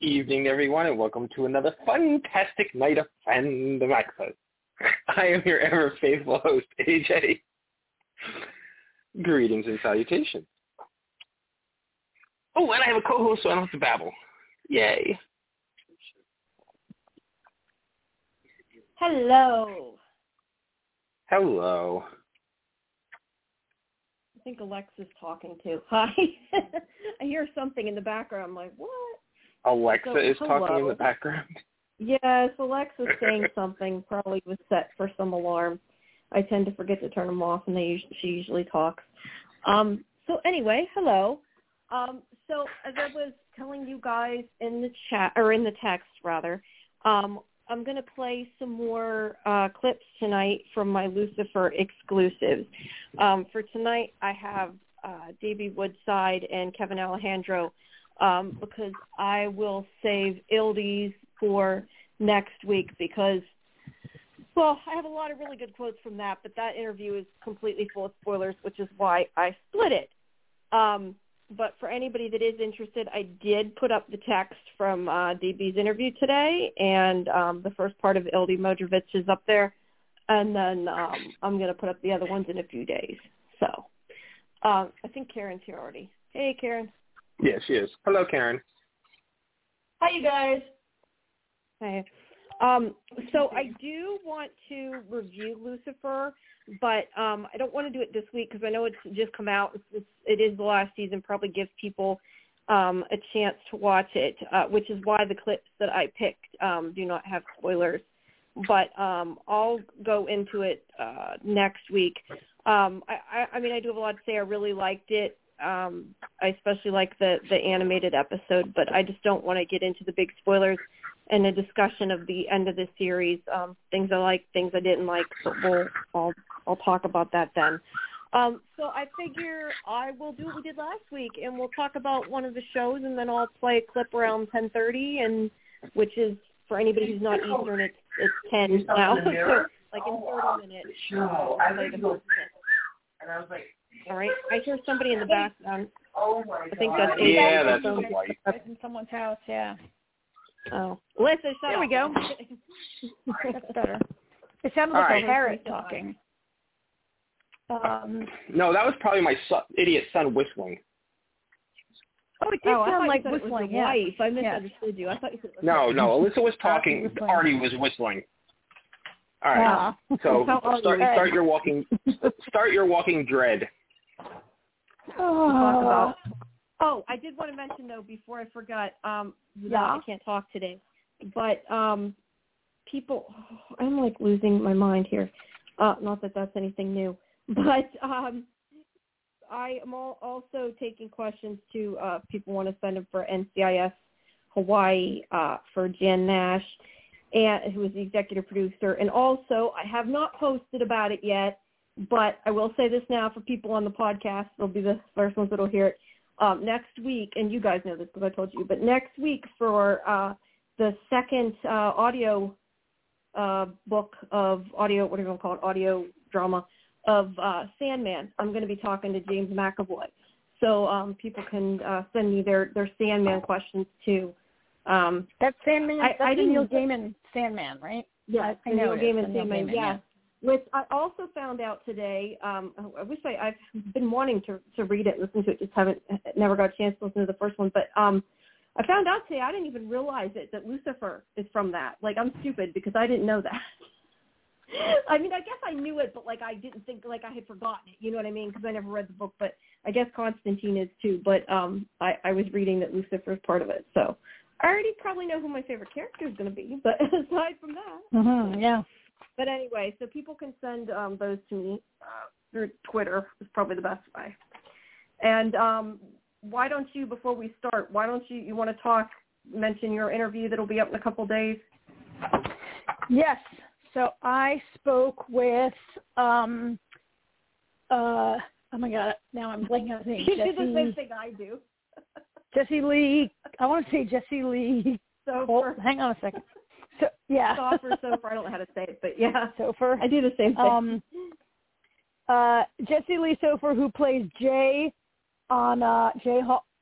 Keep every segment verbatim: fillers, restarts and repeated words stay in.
evening, everyone, and welcome to another fantastic night of Fandom Access. I am your ever faithful host, A J. Greetings and salutations. Oh, and I have a co-host, so I don't have to babble. Yay. Hello. Hello. I think Alexa's talking too. Hi. I hear something in the background. I'm like, what? Alexa so, is hello. talking in the background. Yes, Alexa's saying something. Probably was set for some alarm. I tend to forget to turn them off, and they usually, she usually talks. Um. So anyway, hello. Um. So as I was telling you guys in the chat, or in the text rather, um, I'm going to play some more uh, clips tonight from my Lucifer exclusives. Um, for tonight, I have uh, Davey Woodside and Kevin Alejandro um, because I will save Ildes for next week because, well, I have a lot of really good quotes from that, but that interview is completely full of spoilers, which is why I split it. Um, But for anybody that is interested, I did put up the text from uh, D B's interview today, and um, the first part of Ildi Modrovich is up there, and then um, I'm going to put up the other ones in a few days. So um, I think Karen's here already. Hey, Karen. Yeah, she is. Hello, Karen. Hi, you guys. Hey. Um, so I do want to review Lucifer, but um, I don't want to do it this week because I know it's just come out. It's, it's, it is the last season, probably gives people um, a chance to watch it, uh, which is why the clips that I picked um, do not have spoilers. But um, I'll go into it uh, next week. Um, I, I, I mean, I do have a lot to say. I really liked it. Um, I especially like the, the animated episode, but I just don't want to get into the big spoilers and a discussion of the end of the series, um, things I liked, things I didn't like. So we'll, I'll, I'll talk about that then. Um, so I figure I will do what we did last week, and we'll talk about one of the shows, and then I'll play a clip around ten thirty, and which is, for anybody who's not Eastern, it's, it's ten now. So, like in thirty minutes, I'll play the first clip. All right. I hear somebody in the background. I think that's A J. Yeah, that's the wife. It's in someone's house, yeah. Oh, Alyssa, shut There up. we go. That's better. It sounded All like right. a parrot talking. Um, No, that was probably my son, idiot son whistling. oh, it did oh, sound like whistling. whistling, It was yeah. wife. I misunderstood you. I thought you said it was No, no, Alyssa was talking. whistling. Artie was whistling. All right. Ah. So How are start you? start your walking start your walking dread. Oh. Talk about. Oh, I did want to mention though before I forgot. Um, Yeah. I can't talk today, but um, people. Oh, I'm like losing my mind here. Uh, not that that's anything new, but um, I am all, also taking questions to uh, people want to send them for N C I S Hawaii uh, for Jan Nash, and who is the executive producer, and also I have not posted about it yet. But I will say this now for people on the podcast, they'll be the first ones that will hear it. Um, next week, and you guys know this because I told you, but next week for uh, the second uh, audio uh, book of audio, what are you going to call it, audio drama of uh, Sandman, I'm going to be talking to James McAvoy. So um, people can uh, send me their, their Sandman questions too. Um, That's Sandman. I, That's I the didn't, Neil Gaiman Sandman, right? yeah, I, I know Neil it is, Gaiman the Neil Sandman, Gaiman, yeah. yeah. Which I also found out today. Um, I wish I, I've been wanting to, to read it, listen to it, just haven't, never got a chance to listen to the first one. But um, I found out today I didn't even realize it that Lucifer is from that. Like I'm stupid because I didn't know that. I mean, I guess I knew it, but like I didn't think like I had forgotten it. You know what I mean? Because I never read the book, but I guess Constantine is too. But um, I, I was reading that Lucifer is part of it, so I already probably know who my favorite character is going to be. But aside from that, Mm-hmm, yeah. But anyway, so people can send um, those to me uh, through Twitter is probably the best way. And um, why don't you, before we start, why don't you, you want to talk, mention your interview that'll be up in a couple days? Yes. So I spoke with, um, uh, oh my God, now I'm blanking on his name. You Jesse, do the same thing I do. Jesse Lee, I want to say Jesse Lee. So Oh, hang on a second. So, yeah. Sofer, Sofer, I don't know how to say it, but yeah. Sofer. I do the same thing. Um, uh, Jesse Lee Sofer, who plays Jay on uh, Jay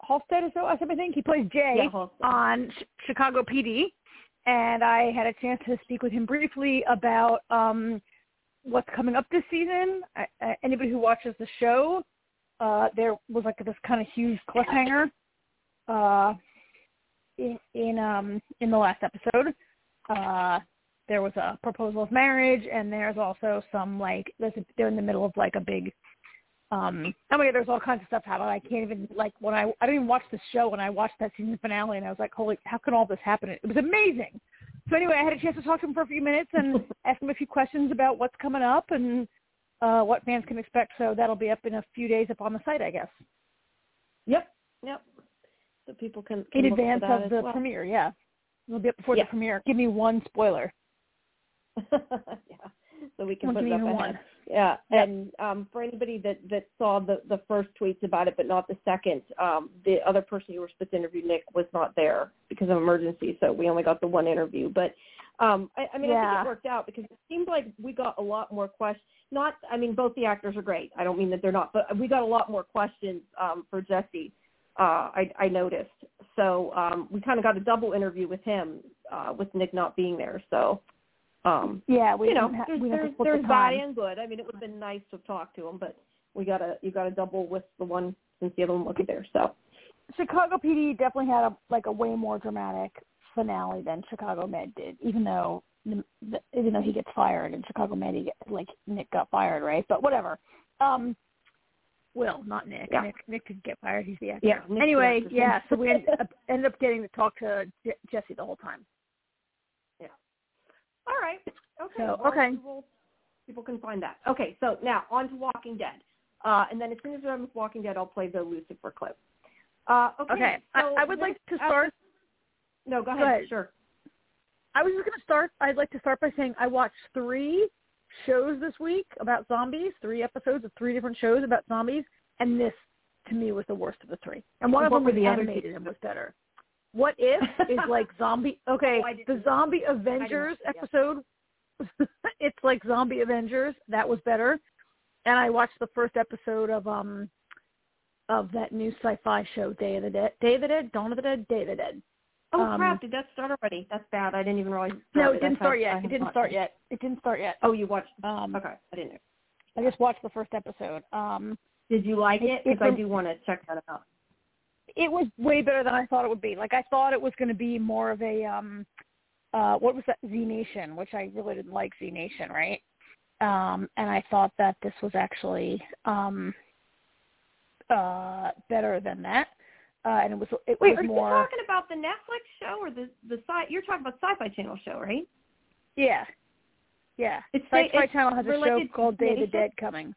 Halstead, is that I think he plays Jay yeah, on Sh- Chicago P D, and I had a chance to speak with him briefly about um, what's coming up this season. I, I, anybody who watches the show, uh, there was like this kind of huge cliffhanger uh, in in, um, in the last episode. Uh, there was a proposal of marriage, and there's also some like there's a, they're in the middle of like a big. Um, oh my God, there's all kinds of stuff happening. I can't even, like, when I, I didn't even watch the show when I watched that season finale, and I was like, holy, how can all this happen? It was amazing. So anyway, I had a chance to talk to him for a few minutes and ask him a few questions about what's coming up and uh, what fans can expect. So that'll be up in a few days up on the site, I guess. Yep, yep. So people can, can in look advance for that of the well. premiere, yeah. It'll be up before yeah. the premiere. Give me one spoiler. yeah, so we can I'll put it up ahead. One. Yeah, yep. and um, for anybody that, that saw the, the first tweets about it but not the second, um, the other person you were supposed to interview, Nick, was not there because of emergency, so we only got the one interview. But, um, I, I mean, yeah. I think it worked out because it seemed like we got a lot more questions. Not, I mean, both the actors are great. I don't mean that they're not, but we got a lot more questions um, for Jesse, uh, I, I noticed. So um, we kind of got a double interview with him uh, with Nick not being there, so. Um, yeah, we you know, ha- there's, we there's, the there's bad and good. I mean, it would have been nice to talk to him, but we got to you got to double with the one since the other one wasn't there. So Chicago P D definitely had a like a way more dramatic finale than Chicago Med did, even though the, the, even though he gets fired and Chicago Med, he get, like Nick got fired, right? But whatever. Um, Will, not Nick. yeah. Nick. Nick didn't get fired. He's the actor. Yeah. Nick's anyway, the yeah. So we ended up, ended up getting to talk to Je- Jesse the whole time. All right. Okay. So, well, okay. People, people can find that. Okay. So now on to Walking Dead. Uh, and then as soon as we're done with Walking Dead, I'll play the Lucifer clip. Uh, okay. Okay. So I, I would like to start. Uh, no, go ahead. Go ahead. Sure. I was just going to start. I'd like to start by saying I watched three shows this week about zombies, three episodes of three different shows about zombies, and this, to me, was the worst of the three. And one of what them were was the animated and was better. What If is like zombie. Okay, oh, the Zombie Avengers episode. It's like Zombie Avengers. That was better. And I watched the first episode of um of that new sci-fi show, Day of the Dead. Day of the Dead, Dawn of the Dead, Day of the Dead. Oh um, crap! Did that start already? That's bad. I didn't even realize. It no, it started. didn't I start had, yet. It didn't start yet. It didn't start yet. Oh, you watched? Um, okay, I didn't know. I just watched the first episode. Um, Did you like it? Because I do want to check that out. It was way better than I thought it would be. Like I thought it was going to be more of a um, uh, what was that Z Nation, which I really didn't like Z Nation, right? Um, and I thought that this was actually um, uh, better than that. Uh, and it was it Wait, was are more. you talking about the Netflix show or the the sci? You're talking about Sci-Fi Channel show, right? Yeah, yeah. It's Sci-Fi it's Channel has a show called Day of the Nation? Dead coming.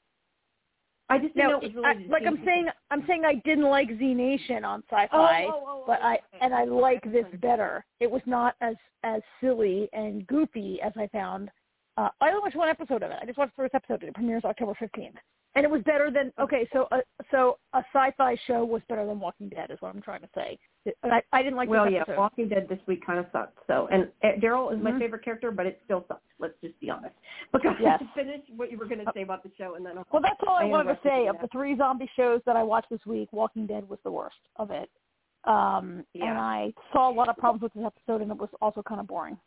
I just didn't no, know it was related I, like to I'm saying, I'm saying I didn't like Z Nation on Sci-Fi, oh, oh, oh, but oh, I okay. and I like okay. this better. It was not as as silly and goofy as I found. Uh, I only watched one episode of it. I just watched the first episode. It premieres October fifteenth, and it was better than okay. So uh, so a Sci-Fi show was better than Walking Dead, is what I'm trying to say. I, I didn't like. Well, this yeah, episode. Walking Dead this week kind of sucked. So, and uh, Daryl is mm-hmm. my favorite character, but it still sucks. Let's just be honest. Because yes. to finish what you were going to say about the show, and then I'll, well, that's all I, I wanted to say. Of that. the three zombie shows that I watched this week, Walking Dead was the worst of it. Um, yeah. And I saw a lot of problems with this episode, and it was also kind of boring.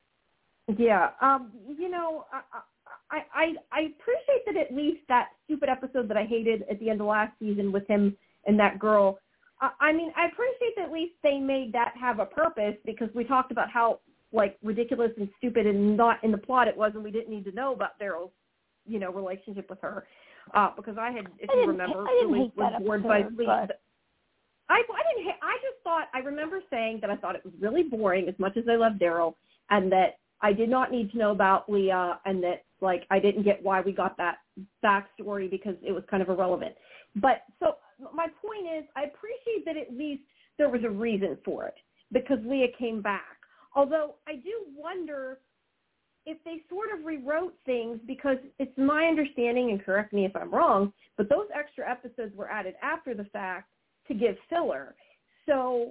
Yeah, um, you know, I, I I I appreciate that at least that stupid episode that I hated at the end of last season with him and that girl. I, I mean, I appreciate that at least they made that have a purpose because we talked about how like ridiculous and stupid and not in the plot it was, and we didn't need to know about Daryl's, you know, relationship with her uh, because I had, if I you didn't, remember, I didn't really hate was that bored episode, by sleep. but... I, I didn't. I just thought. I remember saying that I thought it was really boring, as much as I love Daryl, and that I did not need to know about Leah, and that like I didn't get why we got that backstory because it was kind of irrelevant. But so my point is, I appreciate that at least there was a reason for it because Leah came back. Although I do wonder if they sort of rewrote things because it's my understanding, and correct me if I'm wrong, but those extra episodes were added after the fact to give filler. So,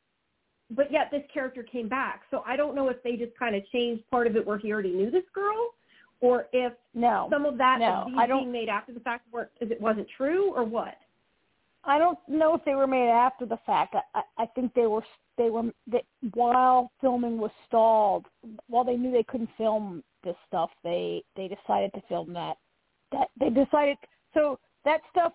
but yet this character came back. So I don't know if they just kind of changed part of it where he already knew this girl, or if no, some of that no, of these I don't, being made after the fact weren't, if it wasn't true, or what? I don't know if they were made after the fact. I, I think they were they were they, while filming was stalled. While they knew they couldn't film this stuff, they they decided to film that. That they decided so that stuff.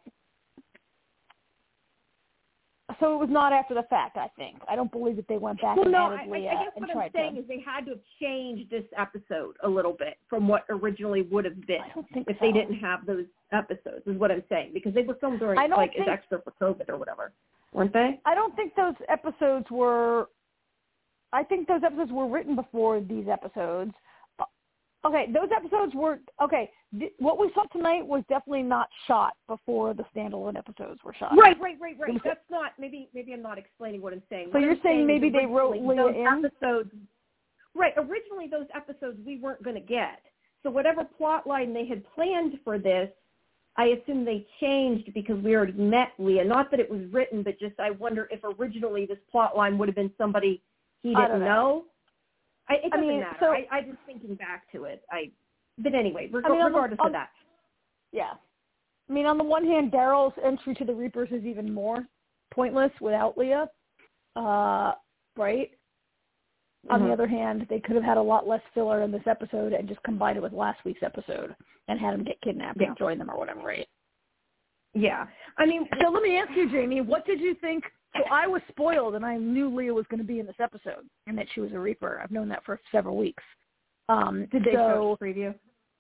So it was not after the fact, I think. I don't believe that they went back well, and no, added I, Leah I guess and what tried I'm saying to. is they had to have changed this episode a little bit from what originally would have been I don't think if so. they didn't have those episodes, is what I'm saying, because they were filmed during, I don't like, think, as extra for COVID or whatever, weren't they? I don't think those episodes were – I think those episodes were written before these episodes. Okay, those episodes were – okay, th- what we saw tonight was definitely not shot before the standalone episodes were shot. Right, right, right, right. That's not – maybe maybe I'm not explaining what I'm saying. So what you're I'm saying saying maybe they wrote Leah those in? Episodes, right, originally those episodes we weren't going to get. So whatever plot line they had planned for this, I assume they changed because we already met Leah. Not that it was written, but just I wonder if originally this plot line would have been somebody he I didn't don't know. know. I, it doesn't I mean, matter. so, I, I just thinking back to it. I, but anyway, reg- I mean, on the- regardless on, of that. Yeah. I mean, on the one hand, Daryl's entry to the Reapers is even more pointless without Leah, uh, right? Mm-hmm. On the other hand, they could have had a lot less filler in this episode and just combined it with last week's episode and had him get kidnapped yeah. and join them or whatever, right? Yeah. I mean, so let me ask you, Jamie, what did you think? So I was spoiled, and I knew Leah was going to be in this episode and that she was a Reaper. I've known that for several weeks. Um, did they so, show the preview?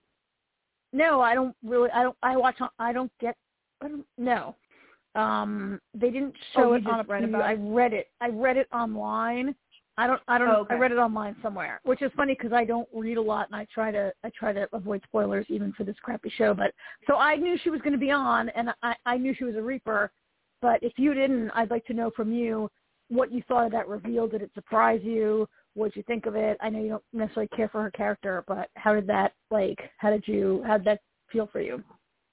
No, I don't really. I don't. I watch. I don't get. I don't, no, um, they didn't show oh, it on a read preview. about I read it. I read it online. I don't. I don't. Oh, okay. I read it online somewhere, which is funny because I don't read a lot, and I try to. I try to avoid spoilers even for this crappy show. But so I knew she was going to be on, and I, I knew she was a Reaper. But if you didn't, I'd like to know from you what you thought of that reveal. Did it surprise you? What did you think of it? I know you don't necessarily care for her character, but how did that, like, how did you, how did that feel for you?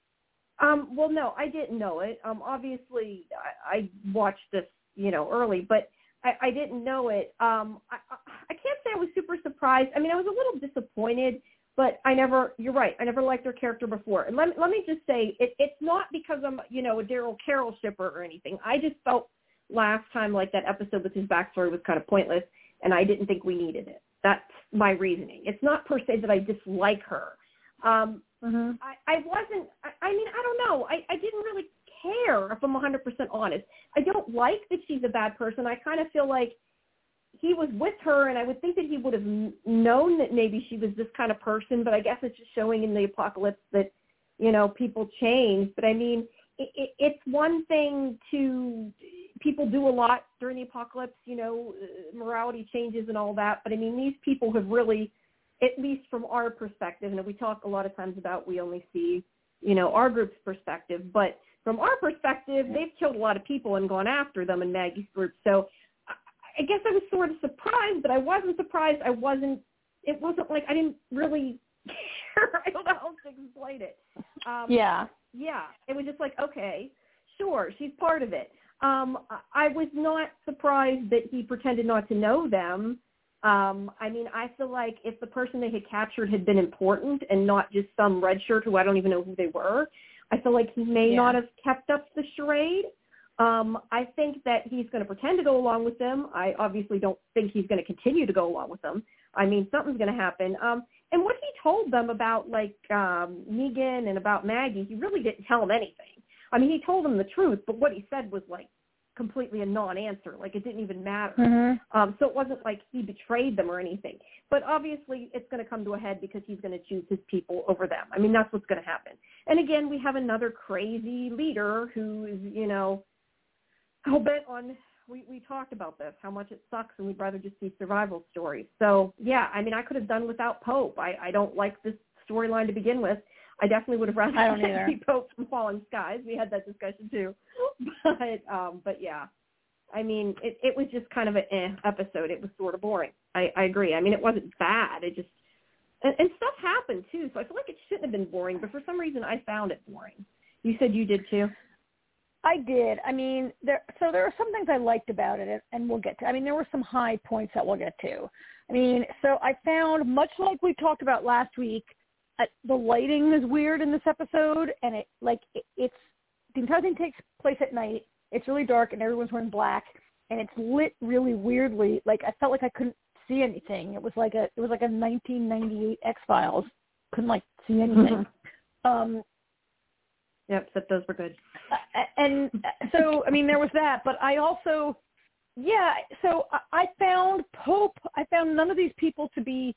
Um, well, no, I didn't know it. Um, obviously, I, I watched this, you know, early, but I, I didn't know it. Um, I, I can't say I was super surprised. I mean, I was a little disappointed, but I never, you're right, I never liked her character before. And let, let me just say, it, it's not because I'm, you know, a Daryl Carroll shipper or anything. I just felt last time like that episode with his backstory was kind of pointless, and I didn't think we needed it. That's my reasoning. It's not per se that I dislike her. Um, mm-hmm. I, I wasn't, I, I mean, I don't know. I, I didn't really care, if I'm one hundred percent honest. I don't like that she's a bad person. I kind of feel like he was with her, and I would think that he would have known that maybe she was this kind of person, but I guess it's just showing in the apocalypse that, you know, people change. But I mean, it, it, it's one thing to, people do a lot during the apocalypse, you know, morality changes and all that. But I mean, these people have really, at least from our perspective, and we talk a lot of times about we only see, you know, our group's perspective, but from our perspective, they've killed a lot of people and gone after them in Maggie's group. So I guess I was sort of surprised, but I wasn't surprised. I wasn't, it wasn't like I didn't really care. I don't know how to explain it. Um, yeah. Yeah. It was just like, okay, sure, she's part of it. Um, I was not surprised that he pretended not to know them. Um, I mean, I feel like if the person they had captured had been important and not just some red shirt who I don't even know who they were, I feel like he may yeah. not have kept up the charade. Um, I think that he's going to pretend to go along with them. I obviously don't think he's going to continue to go along with them. I mean, something's going to happen. Um, and what he told them about, like, um, Negan and about Maggie, he really didn't tell them anything. I mean, he told them the truth, but what he said was, like, completely a non-answer. Like, it didn't even matter. Mm-hmm. Um, so it wasn't like he betrayed them or anything. But obviously it's going to come to a head because he's going to choose his people over them. I mean, that's what's going to happen. And again, we have another crazy leader who is, you know, hell bent on, we, we talked about this, how much it sucks, and we'd rather just see survival stories. So, yeah, I mean, I could have done without Pope. I, I don't like this storyline to begin with. I definitely would have rather I don't either. see Pope from Falling Skies. We had that discussion too. But, um, but yeah, I mean, it, it was just kind of an eh episode. It was sort of boring. I, I agree. I mean, it wasn't bad. It just, and, and stuff happened too. So I feel like it shouldn't have been boring, but for some reason I found it boring. You said you did too? I did. I mean, there. So there are some things I liked about it, and we'll get to. I mean, there were some high points that we'll get to. I mean, so I found, much like we talked about last week, uh, the lighting is weird in this episode, and it like it, it's the entire thing takes place at night. It's really dark and everyone's wearing black, and it's lit really weirdly. Like I felt like I couldn't see anything. It was like a it was like a nineteen ninety-eight X-Files. Couldn't like see anything. um, yep, except those were good. And so I mean there was that, but I also yeah. So I found Pope. I found none of these people to be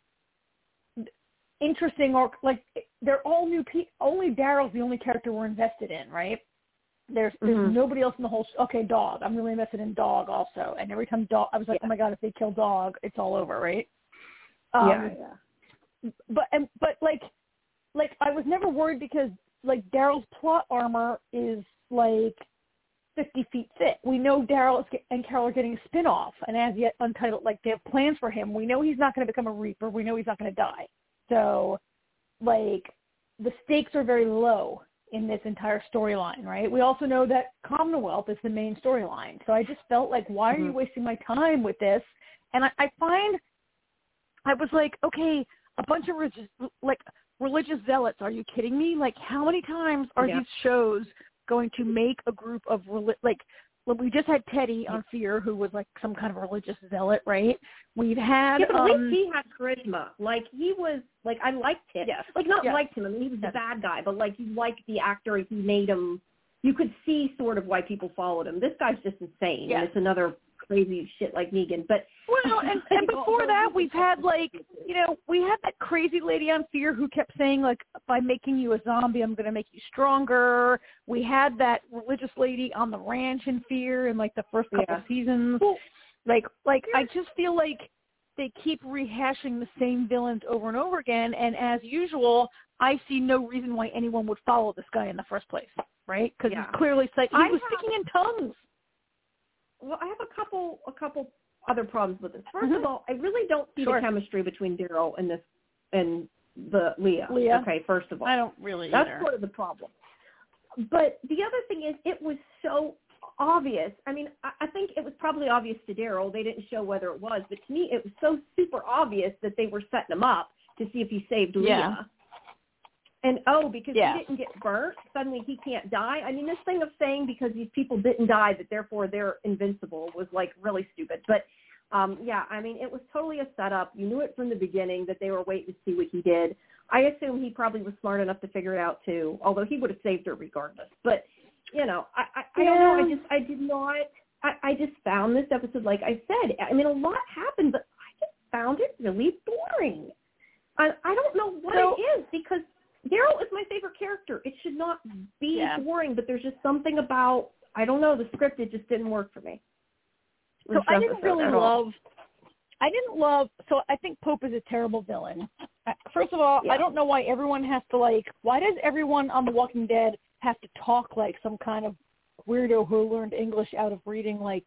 interesting or like they're all new people. Only Daryl's the only character we're invested in, right? There's there's mm-hmm. nobody else in the whole sh- okay Dog I'm really invested in Dog also, and every time Dog I was like yeah. oh my god, if they kill Dog it's all over, right? Um, yeah yeah but and but like like I was never worried because like Daryl's plot armor is like fifty feet thick. We know Daryl and Carol are getting a spin-off, and as yet untitled, like they have plans for him. We know he's not going to become a Reaper. We know he's not going to die. So like the stakes are very low in this entire storyline, right? We also know that Commonwealth is the main storyline. So I just felt like, why are you wasting my time with this? And I, I find, I was like, okay, a bunch of religious, like religious zealots. Are you kidding me? Like, how many times are yeah. these shows going to make a group of like? Well, we just had Teddy on Fear, who was like some kind of religious zealot, right? We've had, yeah, but at um, least he had charisma. Like he was, like I liked him. Yes. Like not yes. liked him. I mean, he was yes. the bad guy, but like you liked the actor. He made him. You could see sort of why people followed him. This guy's just insane. Yes. And it's another crazy shit like Negan. But well, and, and before that, we've had like, you know, we had that crazy lady on Fear who kept saying like, by making you a zombie, I'm going to make you stronger. We had that religious lady on the ranch in Fear in like the first couple yeah. seasons. Well, like, like I just feel like they keep rehashing the same villains over and over again. And as usual, I see no reason why anyone would follow this guy in the first place, right? Because yeah. he's clearly like he I was have, speaking in tongues. Well, I have a couple, a couple other problems with this. First mm-hmm. of all, I really don't see sure. the chemistry between Daryl and this and the Leah. Leah. Okay, first of all, I don't really. That's either. sort of the problem. But the other thing is, it was so obvious. I mean, I, I think it was probably obvious to Daryl. They didn't show whether it was, but to me, it was so super obvious that they were setting him up to see if he saved Leah. Yeah. And, oh, because yeah. he didn't get burnt, suddenly he can't die. I mean, this thing of saying because these people didn't die that therefore they're invincible was, like, really stupid. But, um, yeah, I mean, it was totally a setup. You knew it from the beginning that they were waiting to see what he did. I assume he probably was smart enough to figure it out, too, although he would have saved her regardless. But, you know, I, I, I yeah. don't know. I just I did not I, – I just found this episode, like I said, I mean, a lot happened, but I just found it really boring. I, I don't know what so, it is because – Daryl is my favorite character. It should not be yeah. boring, but there's just something about, I don't know, the script, it just didn't work for me. So I didn't really love, all. I didn't love, so I think Pope is a terrible villain. First of all, yeah. I don't know why everyone has to like, why does everyone on The Walking Dead have to talk like some kind of weirdo who learned English out of reading like,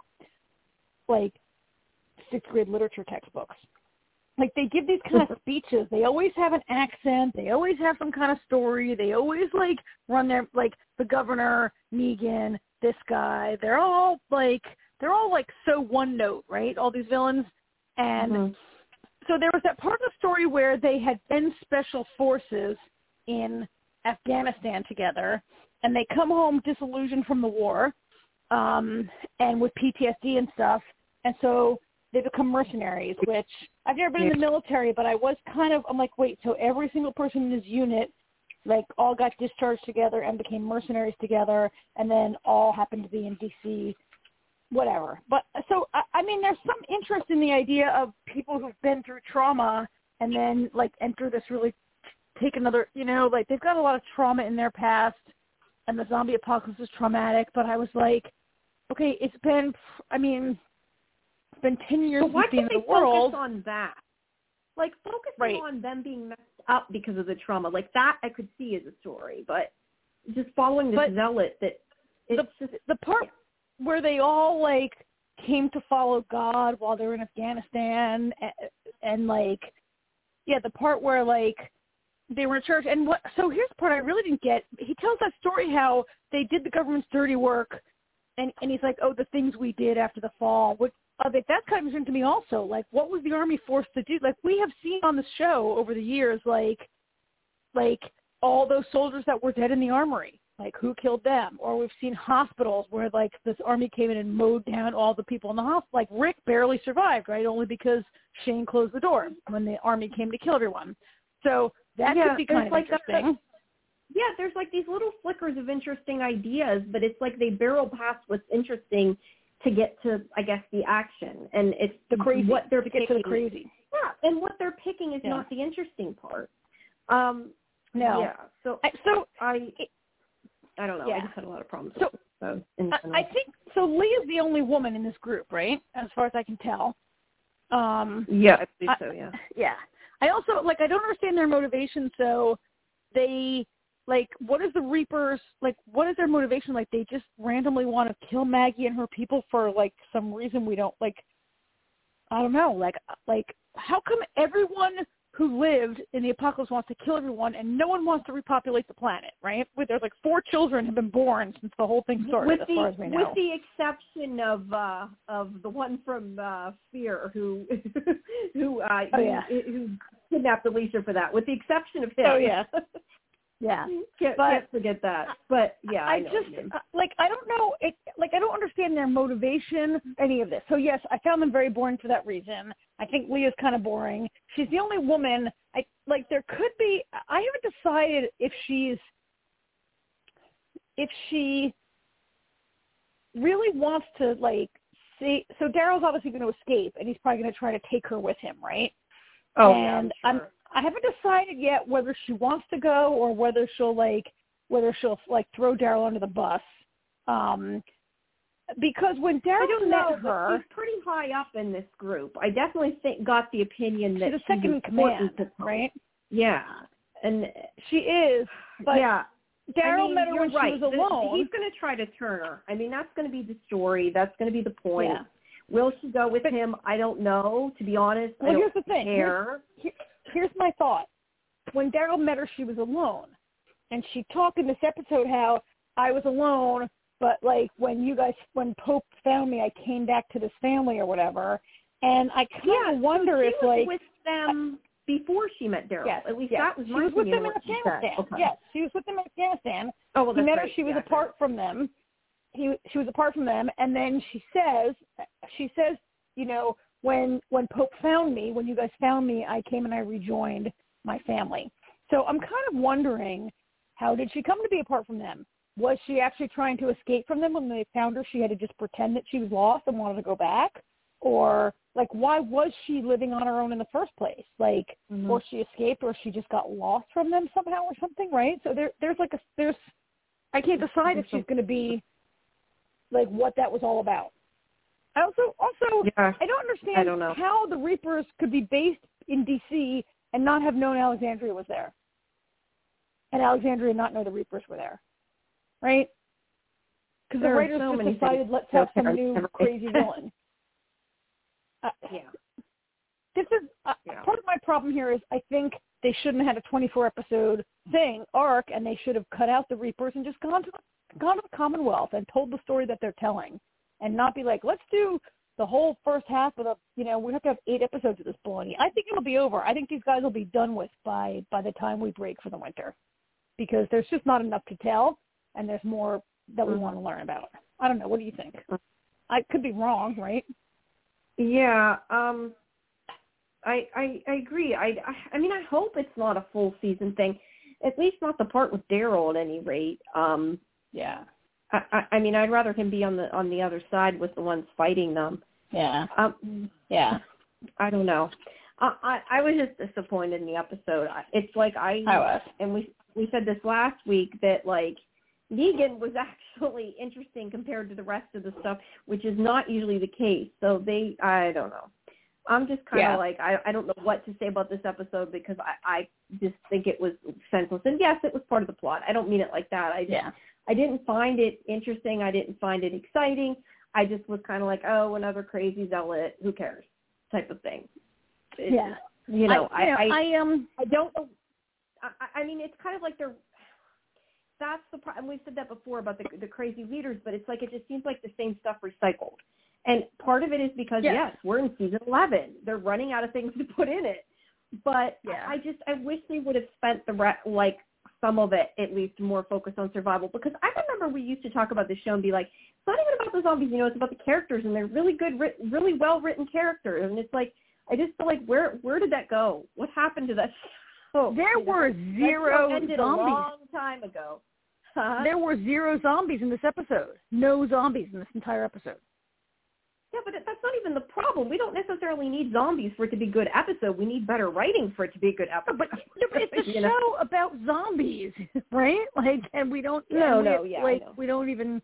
like sixth grade literature textbooks? Like, they give these kind of speeches. They always have an accent. They always have some kind of story. They always, like, run their, like, the governor, Negan, this guy. They're all, like, they're all, like, so one note, right? All these villains. And mm-hmm. so there was that part of the story where they had been special forces in Afghanistan together, and they come home disillusioned from the war um, and with P T S D and stuff. And so they become mercenaries, which I've never been yeah. in the military, but I was kind of, I'm like, wait, so every single person in this unit, like, all got discharged together and became mercenaries together, and then all happened to be in D C, whatever. But so, I, I mean, there's some interest in the idea of people who've been through trauma and then, like, enter this really, take another, you know, like, they've got a lot of trauma in their past, and the zombie apocalypse is traumatic, but I was like, okay, it's been, I mean, it's been ten years but why since being in can't the they world. focus on that? Like, focusing right. on them being messed up because of the trauma. Like, that I could see as a story, but just following this but zealot that it's the, just... The part yeah. where they all, like, came to follow God while they were in Afghanistan and, and, like, yeah, the part where, like, they were in church. And what? So here's the part I really didn't get. He tells that story how they did the government's dirty work, and, and he's like, oh, the things we did after the fall, which, Uh, but that comes into me also. Like, what was the Army forced to do? Like, we have seen on the show over the years, like, like all those soldiers that were dead in the armory. like who killed them? Or we've seen hospitals where like this army came in and mowed down all the people in the hospital. Like Rick barely survived, right? Only because Shane closed the door when the army came to kill everyone. So that yeah, could be kind of like interesting. That, yeah, there's like these little flickers of interesting ideas, but it's like they barrel past what's interesting to get to, I guess, the action. And it's the crazy, what they're to picking. get to the crazy. Yeah, and what they're picking is yeah. not the interesting part. Um, no. Yeah, so I, so I, it, I don't know. yeah. I just had a lot of problems so, with it. So in I, I think, so Leah's the only woman in this group, right? As far as I can tell. Um, yeah, I believe I, so, yeah. Yeah. I also, like, I don't understand their motivation, so they, like, what is the Reapers, like, what is their motivation? Like, they just randomly want to kill Maggie and her people for, like, some reason we don't, like, I don't know, like, like, how come everyone who lived in the apocalypse wants to kill everyone and no one wants to repopulate the planet, right? There's, like, four children have been born since the whole thing started, with as the, far as we know. With the exception of, uh, of the one from uh, Fear who, who, uh, oh, yeah. who, who kidnapped Alicia for that, with the exception of him. Oh, yeah. Yeah, can't, but can't forget that. But yeah, I, I know just like I don't know. It, like I don't understand their motivation, any of this. So yes, I found them very boring for that reason. I think Leah's kind of boring. She's the only woman. I like. There could be. I haven't decided if she's if she really wants to like see. So Daryl's obviously going to escape, and he's probably going to try to take her with him, right? Oh, and yeah, I'm I'm. sure. I haven't decided yet whether she wants to go or whether she'll like whether she'll like throw Daryl under the bus. Um, because when Daryl I don't met know, her, she's pretty high up in this group. I definitely think got the opinion that she's a second in command, right? Yeah, and she is. But yeah, Daryl I mean, met her you're when right. she was alone. The, he's going to try to turn her. I mean, that's going to be the story. That's going to be the point. Yeah. Will she go with him? I don't know. To be honest, well, I don't here's the thing. care. Here's, here's my thought. When Daryl met her, she was alone. And she talked in this episode how I was alone, but, like, when you guys, when Pope found me, I came back to this family or whatever. And I kind yeah, of wonder so she if, was like... with them before she met Daryl. Yes, At least yes. that was she my was with opinion them in of what she Afghanistan. said. Okay. Yes, she was with them in Afghanistan. Oh, well, he that's met right. her. She was yeah, apart right. from them. He, she was apart from them. And then she says, she says, you know, when when Pope found me, when you guys found me, I came and I rejoined my family. So I'm kind of wondering, how did she come to be apart from them? Was she actually trying to escape from them when they found her? She had to just pretend that she was lost and wanted to go back? Or, like, why was she living on her own in the first place? Like, mm-hmm. or she escaped, or she just got lost from them somehow or something, right? So there, there's like a, there's, I can't decide if she's going to be, like, what that was all about. I also, also, yeah, I don't understand I don't know. how the Reapers could be based in D C and not have known Alexandria was there. And Alexandria not know the Reapers were there. Right? Because the writers so just decided, let's have some new crazy villain. Uh, yeah. This is, uh, yeah. part of my problem here is I think they shouldn't have had a twenty-four episode thing, arc, and they should have cut out the Reapers and just gone to, gone to the Commonwealth and told the story that they're telling. And not be like, let's do the whole first half of the, you know, we have to have eight episodes of this baloney. I think it'll be over. I think these guys will be done with by, by the time we break for the winter. Because there's just not enough to tell, and there's more that we mm-hmm. want to learn about. I don't know. What do you think? I could be wrong, right? Yeah, um, I, I I agree. I, I I mean, I hope it's not a full season thing. At least not the part with Daryl, at any rate. Um, yeah. I, I, I mean, I'd rather him be on the on the other side with the ones fighting them. Yeah. Um, yeah. I don't know. I, I I was just disappointed in the episode. It's like I, I was. and we we said this last week that like Negan was actually interesting compared to the rest of the stuff, which is not usually the case. So they, I don't know. I'm just kind of yeah. like, I, I don't know what to say about this episode because I, I just think it was senseless. And yes, it was part of the plot. I don't mean it like that. I just, yeah. I didn't find it interesting. I didn't find it exciting. I just was kind of like, oh, another crazy zealot. Who cares? Type of thing. It, yeah. You know, I, I, I, I, um, I don't know. I, I mean, it's kind of like they're, that's the problem. We've said that before about the, the crazy leaders, but it's like it just seems like the same stuff recycled. And part of it is because, yes, yes we're in season eleven. They're running out of things to put in it. But yeah. I just, I wish they would have spent the, re- like, some of it at least more focused on survival. Because I remember we used to talk about the show and be like, it's not even about the zombies, you know, it's about the characters, and they're really good, really well-written characters. And it's like, I just feel like, where where did that go? What happened to that show? There you were know? zero that show ended zombies. a long time ago. Huh? There were zero zombies in this episode. No zombies in this entire episode. Yeah, but that's not even the problem. We don't necessarily need zombies for it to be a good episode. We need better writing for it to be a good episode. But it's a you show know? about zombies, right? Like, and we don't. No, we, no, yeah, like I know. we don't even.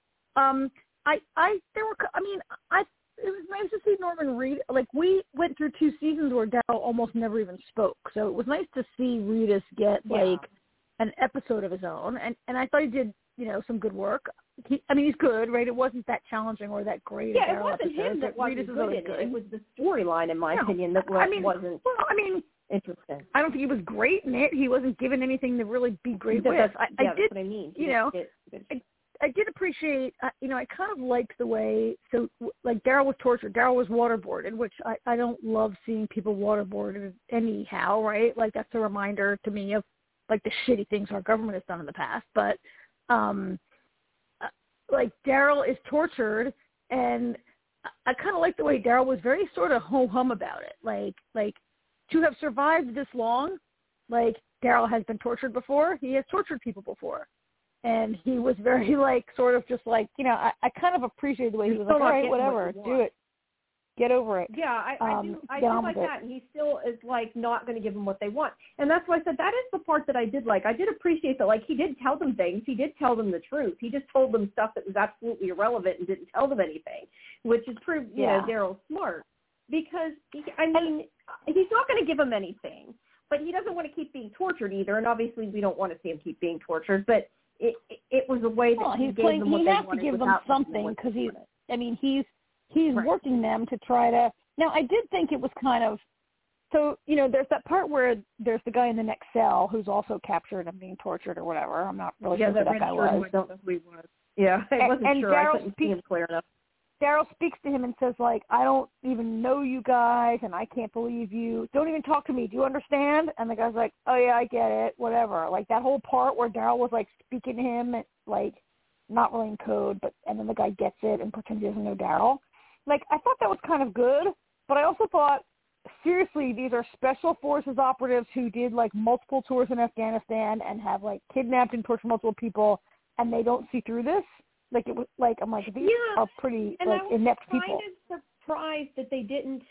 Um, I, I, there were. I mean, I. It was nice to see Norman Reed. Like, we went through two seasons where Daryl almost never even spoke, so it was nice to see Reedus get Yeah. like an episode of his own, and and I thought he did, you know, some good work. He, I mean, he's good, right? It wasn't that challenging or that great. Yeah, a it wasn't episode, him that wasn't Reedus good, is always in good. it. It was the storyline, in my No, opinion, that was, I mean, wasn't well, I mean, interesting. I don't think he was great in it. He wasn't given anything to really be great That- with. that's- I, yeah, I did, that's what I mean. you know, It- it- I, I did appreciate, uh, you know, I kind of liked the way, so, w- like, Daryl was tortured. Daryl was waterboarded, which I, I don't love seeing people waterboarded anyhow, right? Like, that's a reminder to me of, like, the shitty things our government has done in the past. But, um, uh, like, Daryl is tortured, and I, I kind of like the way Daryl was very sort of ho-hum about it. Like, like, to have survived this long, like, Daryl has been tortured before. He has tortured people before. And he was very, like, sort of just like, you know, I, I kind of appreciate the way he was like, all right, whatever, do it. Get over it. Yeah, I, I Um, do. I get do on like with it. that, and he still is like not going to give them what they want, and that's why I said that is the part that I did like. I did appreciate that. Like, he did tell them things. He did tell them the truth. He just told them stuff that was absolutely irrelevant and didn't tell them anything, which is proved, you Yeah. know, Daryl's smart because he, I mean, he's not going to give them anything, but he doesn't want to keep being tortured either, and obviously we don't want to see him keep being tortured, but it it, it was a way that Well, he he's gave playing, them what he they has to wanted give them without giving something what they because he's, wanted. I mean, he's, he's Right. working them to try to, now I did think it was kind of, so, you know, there's that part where there's the guy in the next cell who's also captured and being tortured or whatever. I'm not really Yeah, sure who that that red guy shirt, was. I don't know who he was. Yeah, I And- wasn't and sure. I Daryl couldn't see speaks- him clear enough. Daryl speaks to him and says, like, I don't even know you guys, and I can't believe you. Don't even talk to me. Do you understand? And the guy's like, oh, yeah, I get it, whatever. Like, that whole part where Daryl was, like, speaking to him, like, not really in code, but and then the guy gets it and pretends he doesn't know Daryl. Like, I thought that was kind of good, but I also thought, seriously, these are special forces operatives who did, like, multiple tours in Afghanistan and have, like, kidnapped and tortured multiple people, and they don't see through this? Like, it was, like, I'm like, these Yeah, are pretty, and like, I was inept kind people. of surprised that they didn't.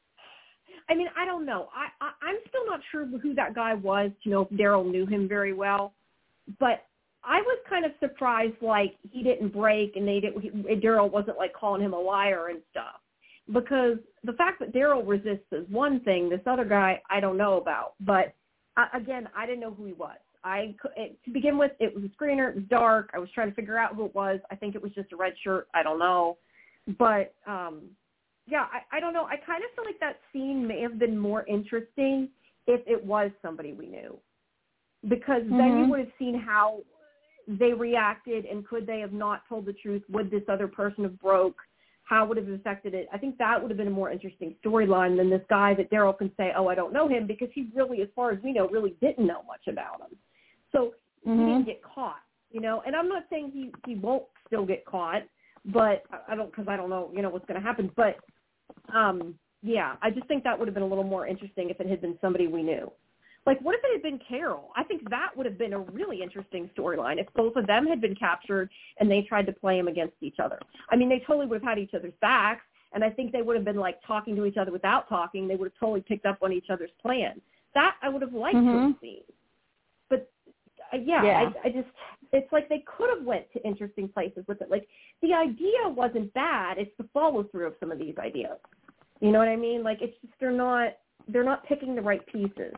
I mean, I don't know. I, I I'm still not sure who that guy was to know if Daryl knew him very well, but I was kind of surprised, like, he didn't break and they didn't. He, Daryl wasn't like calling him a liar and stuff, because the fact that Daryl resists is one thing. This other guy, I don't know about, but uh, again, I didn't know who he was. I it, to begin with, it was a screener. It was dark. I was trying to figure out who it was. I think it was just a red shirt. I don't know, but um, yeah, I, I don't know. I kind of feel like that scene may have been more interesting if it was somebody we knew, because mm-hmm. then you would have seen how they reacted, and could they have not told the truth? Would this other person have broke? How would it have affected it? I think that would have been a more interesting storyline than this guy that Daryl can say, oh, I don't know him, because he really, as far as we know, really didn't know much about him. So mm-hmm. he didn't get caught, you know. And I'm not saying he, he won't still get caught, but I don't, because I don't know, you know, what's going to happen. But, um, yeah, I just think that would have been a little more interesting if it had been somebody we knew. Like, what if it had been Carol? I think that would have been a really interesting storyline if both of them had been captured and they tried to play them against each other. I mean, they totally would have had each other's backs, and I think they would have been, like, talking to each other without talking. They would have totally picked up on each other's plan. That I would have liked mm-hmm. to have seen. But, uh, yeah, yeah. I, I just – it's like they could have went to interesting places with it. Like, the idea wasn't bad. It's the follow-through of some of these ideas. You know what I mean? Like, it's just they're not they're not picking the right pieces.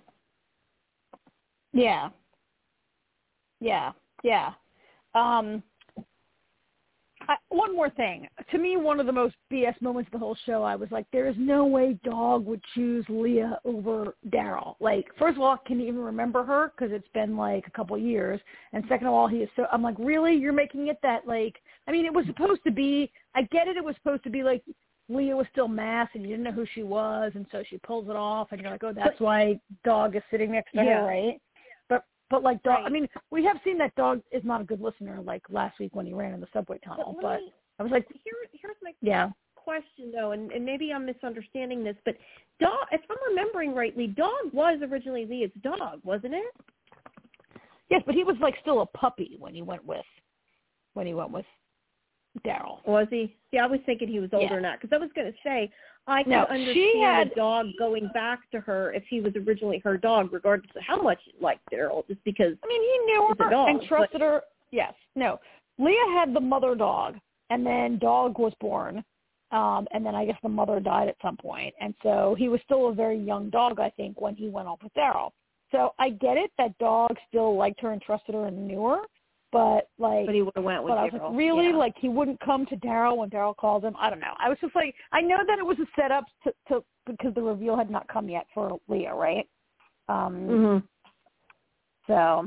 Yeah. Yeah. Yeah. Um, I, one more thing. To me, one of the most B S moments of the whole show, I was like, there is no way Dog would choose Leah over Daryl. Like, first of all, can he even remember her? Because it's been, like, a couple of years. And second of all, he is so – I'm like, really? You're making it that, like – I mean, it was supposed to be – I get it. It was supposed to be, like, Leah was still masked and you didn't know who she was, and so she pulls it off, and you're like, oh, that's why Dog is sitting next to yeah. her, right? But But like, dog, Right. I mean, we have seen that dog is not a good listener. Like last week when he ran in the subway tunnel, But, but me, I was like, here, here's my yeah, question though, and, and maybe I'm misunderstanding this, but dog, if I'm remembering rightly, dog was originally Leah's dog, wasn't it? yes, but he was like still a puppy when he went with when he went with Daryl. Was he? See, I was thinking he was older Yeah. than that because I was going to say I could No, understand she had- a dog going back to her if he was originally her dog, regardless of how much it liked Daryl, just because. I mean, he knew it's a her dog, and trusted but- her. Yes, no. Leah had the mother dog, and then dog was born, um, and then I guess the mother died at some point, and so he was still a very young dog, I think, when he went off with Daryl. So I get it that dog still liked her and trusted her and knew her, but like, But he would have went with but I was Daryl. like, really, yeah. like he wouldn't come to Daryl when Daryl called him. I don't know. I was just like, I know that it was a setup to, to because the reveal had not come yet for Leah, right? Um, Mm-hmm. So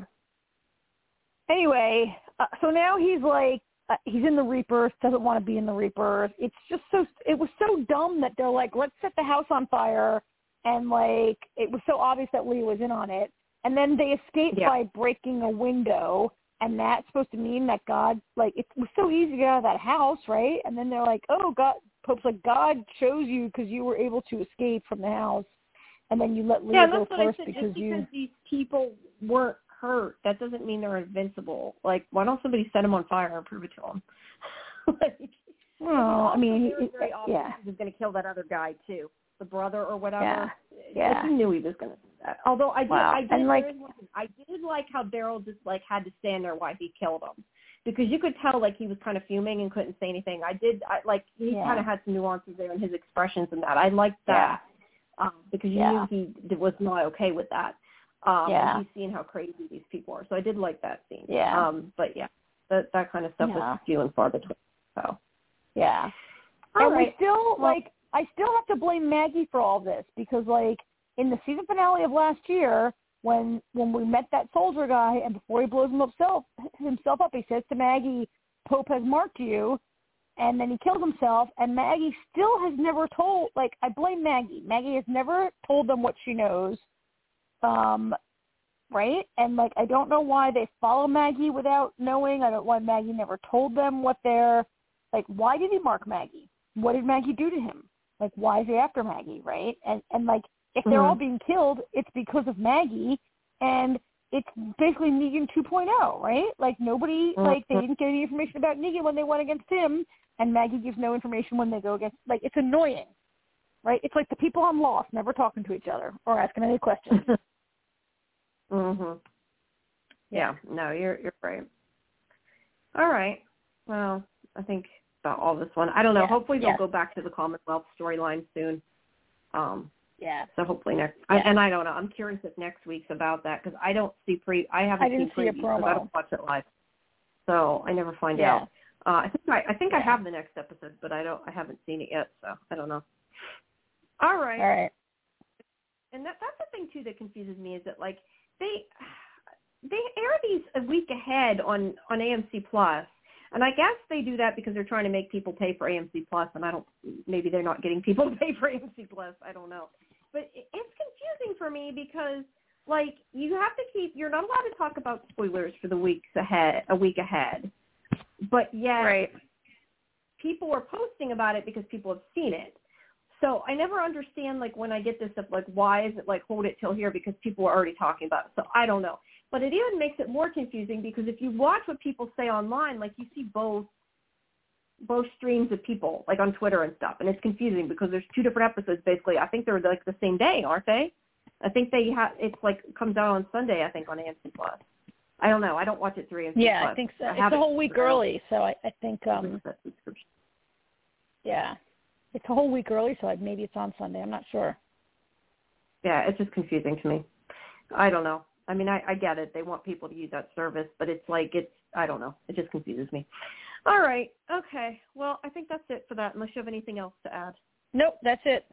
anyway, uh, so now he's like, uh, he's in the Reapers, doesn't want to be in the Reapers. It's just so, it was so dumb that they're like, let's set the house on fire. And like, it was so obvious that Leah was in on it. And then they escape Yeah. by breaking a window. And that's supposed to mean that God, like, it was so easy to get out of that house, right? And then they're like, oh, God, Pope's like, God chose you because you were able to escape from the house. And then you let Leah Yeah, go that's what I first said. because Just you... because these people weren't hurt, that doesn't mean they're invincible. Like, why don't somebody set them on fire and prove it to them? like, Well, I mean, it was he- very obvious yeah. he was going to kill that other guy too, the brother or whatever. Yeah. Like, Yeah. he knew he was going to do that. Although I did, Wow. I did, And, like- there is one thing. I did like how Daryl just like had to stand there while he killed him, because you could tell like he was kind of fuming and couldn't say anything. I did, I, like he Yeah. kind of had some nuances there in his expressions and that. I liked that. Um, because you Yeah. knew he was not okay with that. Um, Yeah. and he's seen how crazy these people are. So I did like that scene. Yeah. Um, but yeah, that that kind of stuff Yeah. was few and far between. So Yeah. all and right. we still, Well- like, I still have to blame Maggie for all this because, like, in the season finale of last year, when when we met that soldier guy and before he blows himself, himself up, he says to Maggie, Pope has marked you. And then he kills himself, and Maggie still has never told, like, I blame Maggie. Maggie has never told them what she knows, um, right? And, like, I don't know why they follow Maggie without knowing. I don't know why Maggie never told them what they're, like, why did he mark Maggie? What did Maggie do to him? Like, why is he after Maggie, right? And, and like, if they're Mhm. all being killed, it's because of Maggie, and it's basically Negan two point oh, right? Like, nobody, Mhm. like, they didn't get any information about Negan when they went against him, and Maggie gives no information when they go against, like, it's annoying, right? It's like the people on Lost never talking to each other or asking any questions. mhm. Yeah. No, you're you're right. All right. Well, I think about all this one. I don't know. Yeah. Hopefully they'll Yeah. go back to the Commonwealth storyline soon. Um, Yeah. so hopefully next. Yeah. And I don't know. I'm curious if next week's about that because I don't see pre. I haven't I didn't seen see a previews 'cause promo. I don't watch it live, so I never find Yeah. out. Uh, I think I, I think I Yeah. have the next episode, but I don't. I haven't seen it yet, so I don't know. All right. All right. And that that's the thing too that confuses me is that like they they air these a week ahead on on A M C Plus, and I guess they do that because they're trying to make people pay for A M C Plus, and I don't maybe they're not getting people to pay for A M C Plus. I don't know, but it, it's confusing for me because like you have to keep you're not allowed to talk about spoilers for the weeks ahead a week ahead, but yet Right. people are posting about it because people have seen it. So I never understand, like, when I get this stuff, like, why is it, like, hold it till here because people are already talking about it. So I don't know. But it even makes it more confusing because if you watch what people say online, like, you see both both streams of people, like, on Twitter and stuff. And it's confusing because there's two different episodes, basically. I think they're, like, the same day, aren't they? I think they have, it's, like, comes out on Sunday, I think, on A M C Plus. I don't know. I don't watch it through A M C Yeah, Plus. I think so. I It's have a it, whole week but I don't- early, so I, I think, um, that subscription. yeah. It's a whole week early, so maybe it's on Sunday. I'm not sure. Yeah, it's just confusing to me. I don't know. I mean, I, I get it. They want people to use that service, but it's like, it's, I don't know. It just confuses me. All right. Okay. Well, I think that's it for that, unless you have anything else to add. Nope, that's it.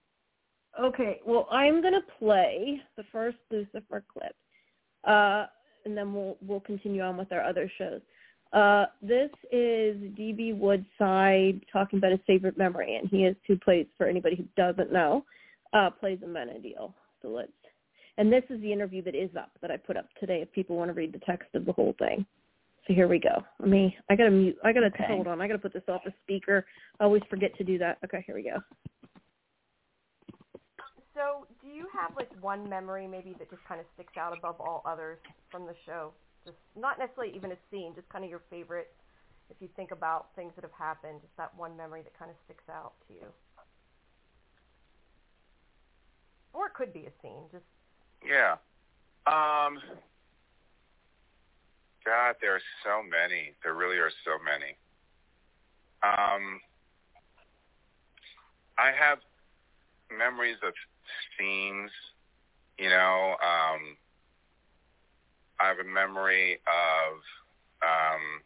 Okay. Well, I'm going to play the first Lucifer clip, uh, and then we'll we'll continue on with our other shows. Uh, this is D B Woodside talking about his favorite memory, and he is who plays, for anybody who doesn't know, uh, plays Amenadiel. So let's, And this is the interview that is up that I put up today if people want to read the text of the whole thing. So here we go. Let me, I got to mute. I got to, okay. hold on. I got to put this off the speaker. I always forget to do that. Okay, here we go. So do you have like one memory maybe that just kind of sticks out above all others from the show? Just not necessarily even a scene, just kind of your favorite, if you think about things that have happened, just that one memory that kind of sticks out to you. Or it could be a scene, just... Yeah. Um, God, there are so many. There really are so many. Um, I have memories of scenes, you know. Um, I have a memory of um,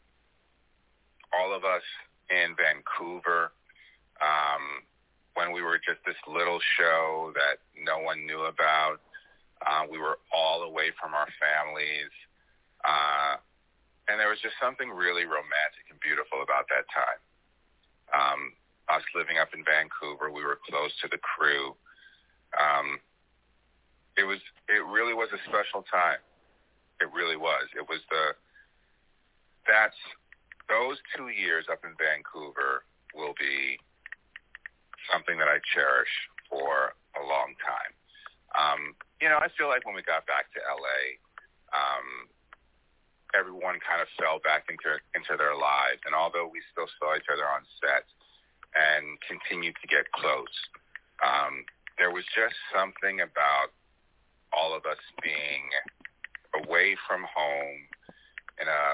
all of us in Vancouver um, when we were just this little show that no one knew about. Uh, we were all away from our families. Uh, and there was just something really romantic and beautiful about that time. Um, us living up in Vancouver, we were close to the crew. Um, it was, it really was a special time. It really was. It was the, that's, those two years up in Vancouver will be something that I cherish for a long time. Um, you know, I feel like when we got back to L A, um, everyone kind of fell back into into their lives. And although we still saw each other on set and continued to get close, um, there was just something about all of us being away from home in a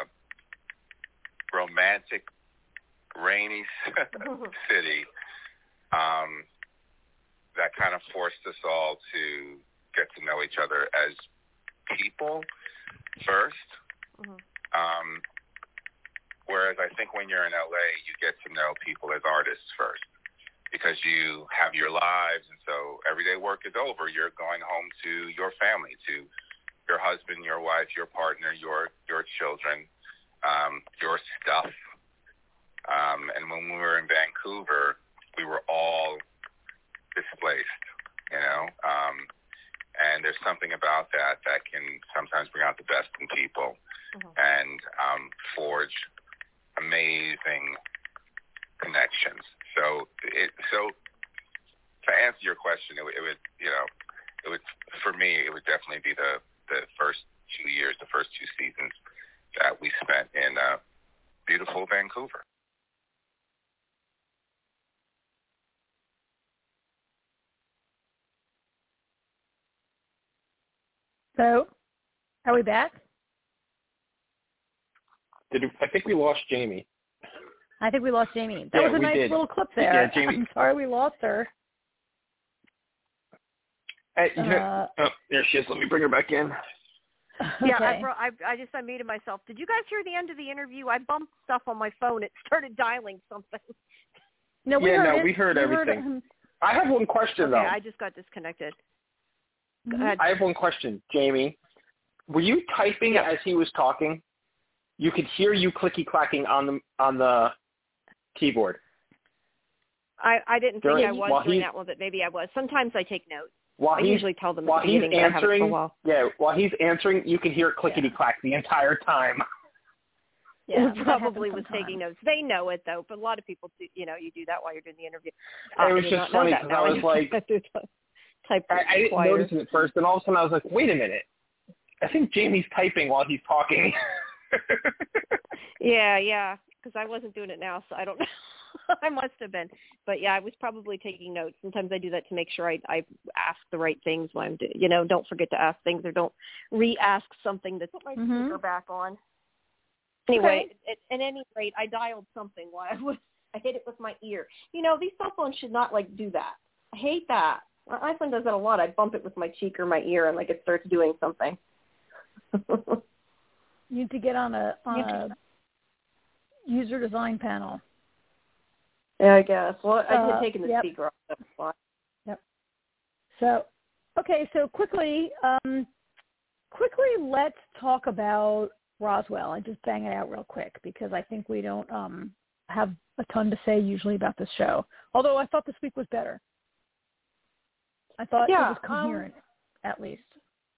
romantic, rainy city um, that kind of forced us all to get to know each other as people first. Mm-hmm. Um, whereas I think when you're in L A, you get to know people as artists first because you have your lives, and so everyday work is over. You're going home to your family, to your husband, your wife, your partner, your your children, um, your stuff. Um, and when we were in Vancouver, we were all displaced, you know. Um, and there's something about that that can sometimes bring out the best in people. Mm-hmm. And um, forge amazing connections. So, it, so to answer your question, it, it would, you know, it would for me, it would definitely be the, the first two years, the first two seasons that we spent in uh, beautiful Vancouver. So, are we back? Did I think we lost Jamie? I think we lost Jamie. That yeah, was a nice did. little clip there. Yeah, Jamie. I'm sorry we lost her. Hey, uh, oh, there she is. Let me bring her back in. Okay. Yeah, I, brought, I, I just unmuted myself. Did you guys hear the end of the interview? I bumped stuff on my phone. It started dialing something. No, we yeah, heard no, it. we heard we everything. Heard, um, I have one question, okay, though. I just got disconnected. Mm-hmm. Go ahead. I have one question, Jamie. Were you typing yeah. as he was talking? You could hear you clicky clacking on the on the keyboard. I, I didn't think during, I was doing he, that one, but maybe I was. Sometimes I take notes. While I usually tell them while at the beginning, he's but I haven't answering, for a while. Yeah, while he's answering, you can hear it clickety clack the entire time. Yeah, probably was taking notes. They know it though, but a lot of people do. You know, you do that while you're doing the interview. Uh, it was just funny because I was like, type I, I didn't notice it at first, and all of a sudden I was like, wait a minute, I think Jamie's typing while he's talking. Yeah, yeah, because I wasn't doing it now, so I don't know. I must have been. But, yeah, I was probably taking notes. Sometimes I do that to make sure I, I ask the right things when I'm doing, you know, don't forget to ask things or don't re-ask something that's put my mm-hmm. speaker back on. Anyway, okay. at, at any rate, I dialed something while I was, I hit it with my ear. You know, these cell phones should not, like, do that. I hate that. My iPhone does that a lot. I bump it with my cheek or my ear and, like, it starts doing something. You need to get on a on a user design panel. Yeah, I guess. Well, I uh, had taken the yep. speaker off. That's why. Yep. So, okay, so quickly, um, quickly, let's talk about Roswell and just bang it out real quick because I think we don't um, have a ton to say usually about this show. Although I thought this week was better. I thought yeah, it was coherent, um, at least.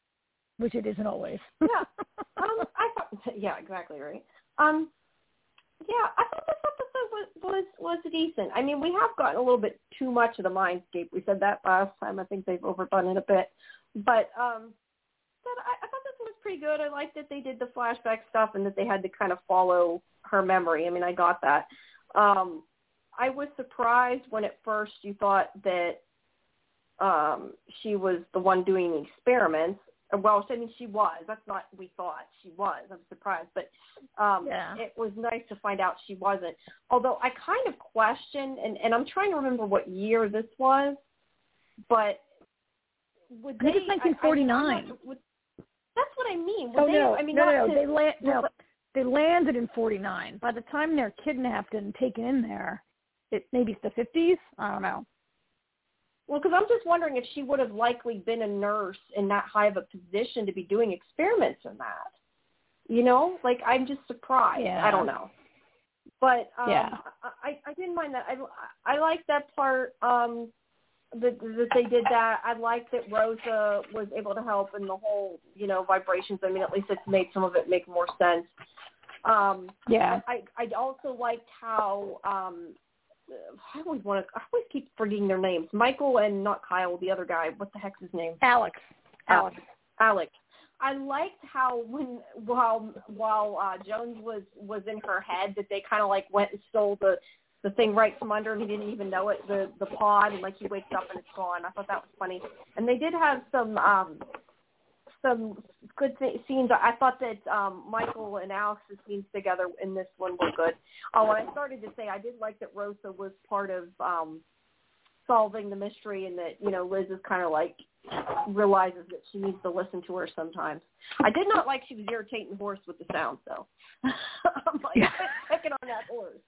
which it isn't always. yeah. Um, I thought, yeah, exactly right. Um, yeah, I thought this episode was, was was decent. I mean, we have gotten a little bit too much of the Mindscape. We said that last time. I think they've overdone it a bit, but um, but I, I thought this was pretty good. I liked that they did the flashback stuff and that they had to kind of follow her memory. I mean, I got that. Um, I was surprised when at first you thought that um, she was the one doing the experiments. Well, I mean, she was. That's not we thought. She was. I'm surprised. But um, yeah. it was nice to find out she wasn't. Although I kind of questioned, and, and I'm trying to remember what year this was, but would I think they, it's nineteen forty-nine. I, I not, would, that's what I mean. Would oh, they, no. I mean, no, not no, to, they, la- no. but, they landed in forty-nine. By the time they're kidnapped and taken in there, it maybe it's the fifties? I don't know. Well, because I'm just wondering if she would have likely been a nurse in that high of a position to be doing experiments in that. You know, like I'm just surprised. Yeah. I don't know, but um, yeah. I, I didn't mind that. I I like that part um, that that they did that. I liked that Rosa was able to help in the whole you know vibrations. I mean, at least it's made some of it make more sense. Um, yeah. I I also liked how. Um, I always want to. I always keep forgetting their names. Michael and not Kyle, the other guy. What the heck's his name? Alex. Alex. Alex. I liked how when while while uh, Jones was was in her head that they kind of like went and stole the the thing right from under him. He didn't even know it. The the pod and like he wakes up and it's gone. I thought that was funny. And they did have some um, some good th- scenes. I thought that um, Michael and Alex's scenes together in this one were good. Oh, and I started to say I did like that Rosa was part of um, solving the mystery, and that you know Liz is kind of like realizes that she needs to listen to her sometimes. I did not like she was irritating the horse with the sound, though. I'm like Yeah. picking on that horse.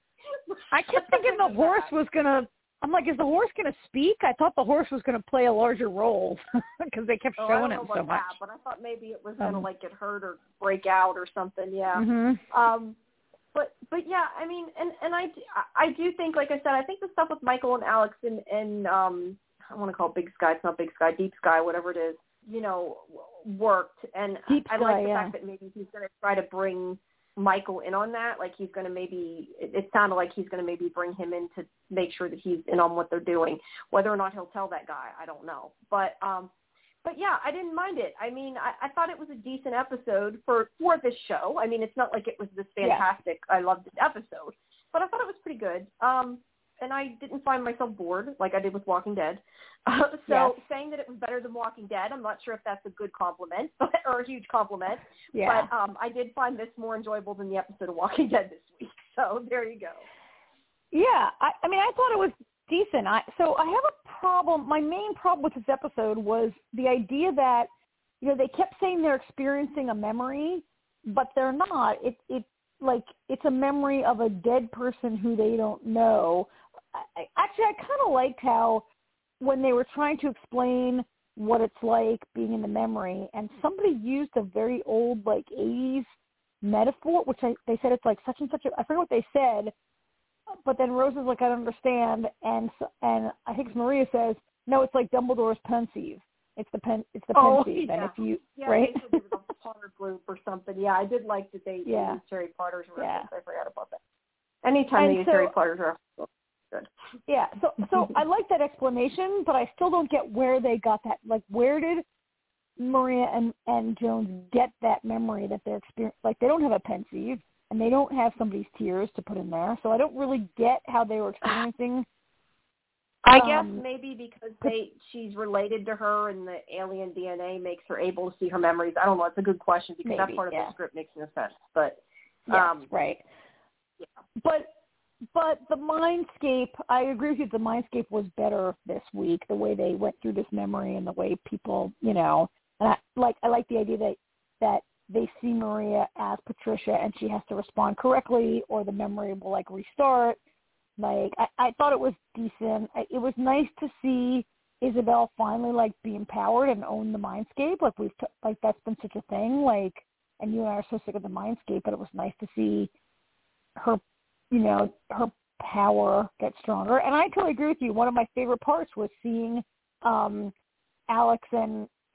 I kept thinking the horse was gonna. I'm like, is the horse gonna speak? I thought the horse was gonna play a larger role because they kept oh, showing I don't him know so about much. that, but I thought maybe it was gonna Um, like get hurt or break out or something. Yeah. Mm-hmm. Um, but but yeah, I mean, and and I I do think, like I said, I think the stuff with Michael and Alex and and um, I want to call it Big Sky. It's not Big Sky, Deep Sky, whatever it is. You know, worked, and Deep I Sky, like the yeah. fact that maybe he's gonna try to bring Michael in on that. Like he's going to maybe, it, it sounded like he's going to maybe bring him in to make sure that he's in on what they're doing. Whether or not he'll tell that guy, I don't know. But, um, but yeah, I didn't mind it. I mean, I, I thought it was a decent episode for, for this show. I mean, it's not like it was this fantastic, yeah. I loved this episode, but I thought it was pretty good. Um, and I didn't find myself bored like I did with Walking Dead. Uh, so yes. saying that it was better than Walking Dead, I'm not sure if that's a good compliment but, or a huge compliment. Yeah. But um, I did find this more enjoyable than the episode of Walking Dead this week. So there you go. Yeah, I, I mean, I thought it was decent. I, so I have a problem. My main problem with this episode was the idea that, you know, they kept saying they're experiencing a memory, but they're not. It, it like it's a memory of a dead person who they don't know. I, actually, I kind of liked how when they were trying to explain what it's like being in the memory, and somebody used a very old, like, eighties metaphor, which I, they said it's like such and such a, I forget what they said, but then Rose is like, I don't understand, and and I think Maria says, no, it's like Dumbledore's pensieve. It's the pen, it's the oh, pensieve, yeah. and if you, yeah, right? they said it was a Potter group or something. Yeah, I did like that they, Yeah. they used Harry Potter's reference. Yeah. I forgot about that. Anytime And they use so- Harry Potter's reference. Good. Yeah, so so I like that explanation, but I still don't get where they got that. Like, where did Maria and, and Jones get that memory that they're experiencing? Like, they don't have a pensieve, and they don't have somebody's tears to put in there, so I don't really get how they were experiencing. I guess um, maybe because they she's related to her, and the alien D N A makes her able to see her memories. I don't know. It's a good question because that Maybe, part of yeah. the script makes no sense. But Yes, um, right. Yeah. But but the Mindscape, I agree with you. The Mindscape was better this week. The way they went through this memory and the way people, you know, and I like I like the idea that that they see Maria as Patricia and she has to respond correctly, or the memory will like restart. Like I, I thought it was decent. I, it was nice to see Isabel finally like be empowered and own the Mindscape. Like we've t- like that's been such a thing. Like, and you and I are so sick of the Mindscape, but it was nice to see her, you know, her power get stronger. And I totally agree with you. One of my favorite parts was seeing um, Alex and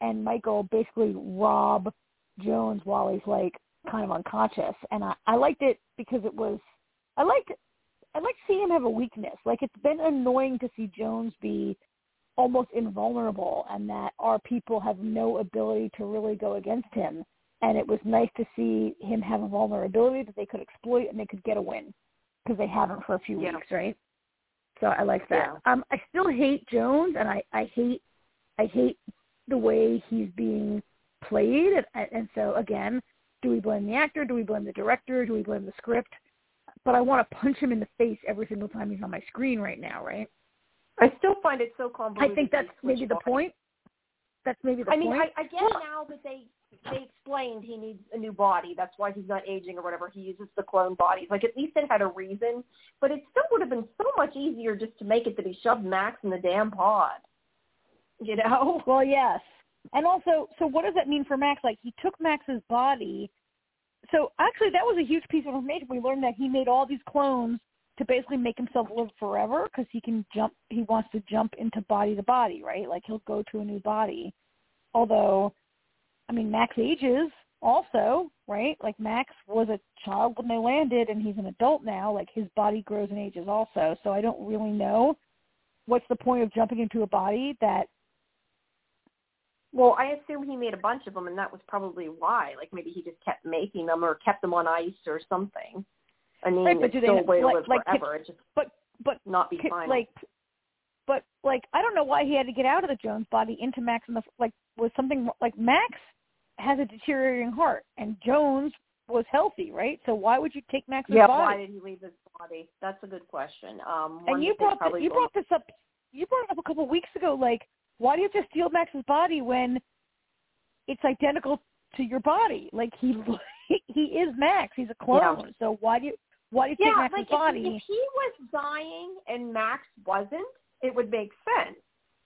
and Michael basically rob Jones while he's like kind of unconscious. And I, I liked it because it was, I liked, I liked seeing him have a weakness. Like, it's been annoying to see Jones be almost invulnerable and that our people have no ability to really go against him. And it was nice to see him have a vulnerability that they could exploit and they could get a win, because they haven't for a few yeah. weeks, right? So I like that. Yeah. Um, I still hate Jones, and I, I hate I hate the way he's being played. And, and so, again, do we blame the actor? Do we blame the director? Do we blame the script? But I want to punch him in the face every single time he's on my screen right now, right? I still find it so convoluted. I think that's maybe the point. That's maybe the I mean, point. I, I get now that they they explained he needs a new body. That's why he's not aging or whatever. He uses the clone bodies. Like, at least it had a reason. But it still would have been so much easier just to make it that he shoved Max in the damn pod. You know? Well, yes. And also, so what does that mean for Max? Like, he took Max's body. So, actually, that was a huge piece of information. We learned that he made all these clones to basically make himself live forever, because he can jump, he wants to jump into body to body, right? Like, he'll go to a new body. Although, I mean, Max ages also, right? Like, Max was a child when they landed, and he's an adult now. Like, his body grows and ages also. So I don't really know what's the point of jumping into a body that... Well, I assume he made a bunch of them, and that was probably why. Like, maybe he just kept making them or kept them on ice or something. I mean, right, but it's do still they, a way to like, live like, forever. Could, it just but, but, not be could, final. Like, but, like, I don't know why he had to get out of the Jones body into Max in the, like, was something, like, Max has a deteriorating heart, and Jones was healthy, right? So why would you take Max's yeah, body? why did he leave his body? That's a good question. Um, and you brought, the, you brought this up, you brought it up a couple of weeks ago, like, why do you have to steal Max's body when it's identical to your body? Like, he he is Max. He's a clone. Yeah. So why do you why do you yeah, take Max's like body? If, if he was dying and Max wasn't, it would make sense.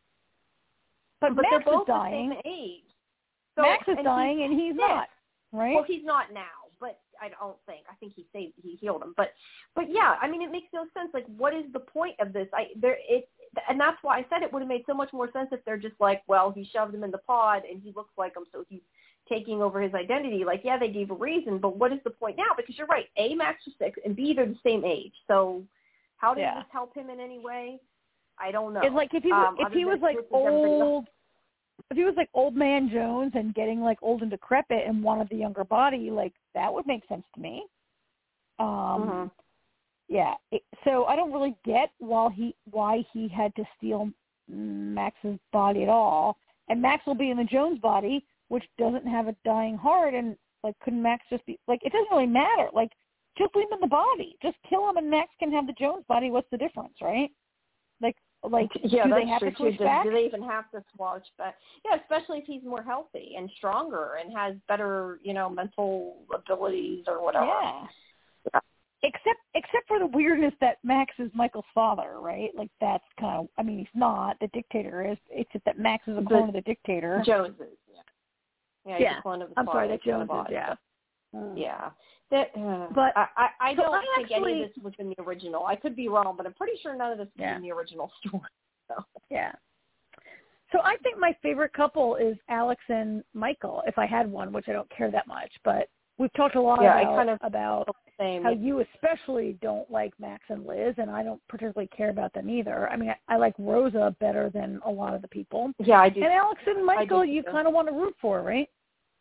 But, but Max they're both is dying. the same age. So, Max is and dying, he's and he's sick. not. Right? Well, he's not now, but I don't think. I think he saved. He healed him. But, but yeah, I mean, it makes no sense. Like, what is the point of this? I there it, and that's why I said it would have made so much more sense if they're just like, well, he shoved him in the pod, and he looks like him, so he's taking over his identity. Like, yeah, they gave a reason, but what is the point now? Because you're right. A, Max was six, and B, they're the same age. So, how does yeah. this help him in any way? I don't know. It's like if he was, um, if he was like old. If he was like old man Jones and getting like old and decrepit and wanted the younger body, like that would make sense to me. Um, mm-hmm. Yeah. It, so I don't really get why he why he had to steal Max's body at all. And Max will be in the Jones body, which doesn't have a dying heart. And like, couldn't Max just be like? It doesn't really matter. Like, just leave him in the body. Just kill him, and Max can have the Jones body. What's the difference, right? Like. Like, yeah, do that's they have true to switch too. back? Do they even have to switch back? Yeah, especially if he's more healthy and stronger and has better, you know, mental abilities or whatever. Yeah. yeah. Except, except for the weirdness that Max is Michael's father, right? Like, that's kind of. I mean, he's not. The dictator is. Except that Max is a clone the, of the dictator. Jones is. Yeah. Yeah. He's yeah. a clone of his I'm father. sorry, that Jones is. Yeah. So, yeah. That, uh, but I, I, I so don't I think actually, any of this was in the original. I could be wrong, but I'm pretty sure none of this was yeah. in the original story. So. Yeah. So I think my favorite couple is Alex and Michael, if I had one, which I don't care that much. But we've talked a lot yeah, about, I kind of about same. how you especially don't like Max and Liz, and I don't particularly care about them either. I mean, I, I like Rosa better than a lot of the people. Yeah, I do. And Alex and Michael, you too. kind of want to root for, right?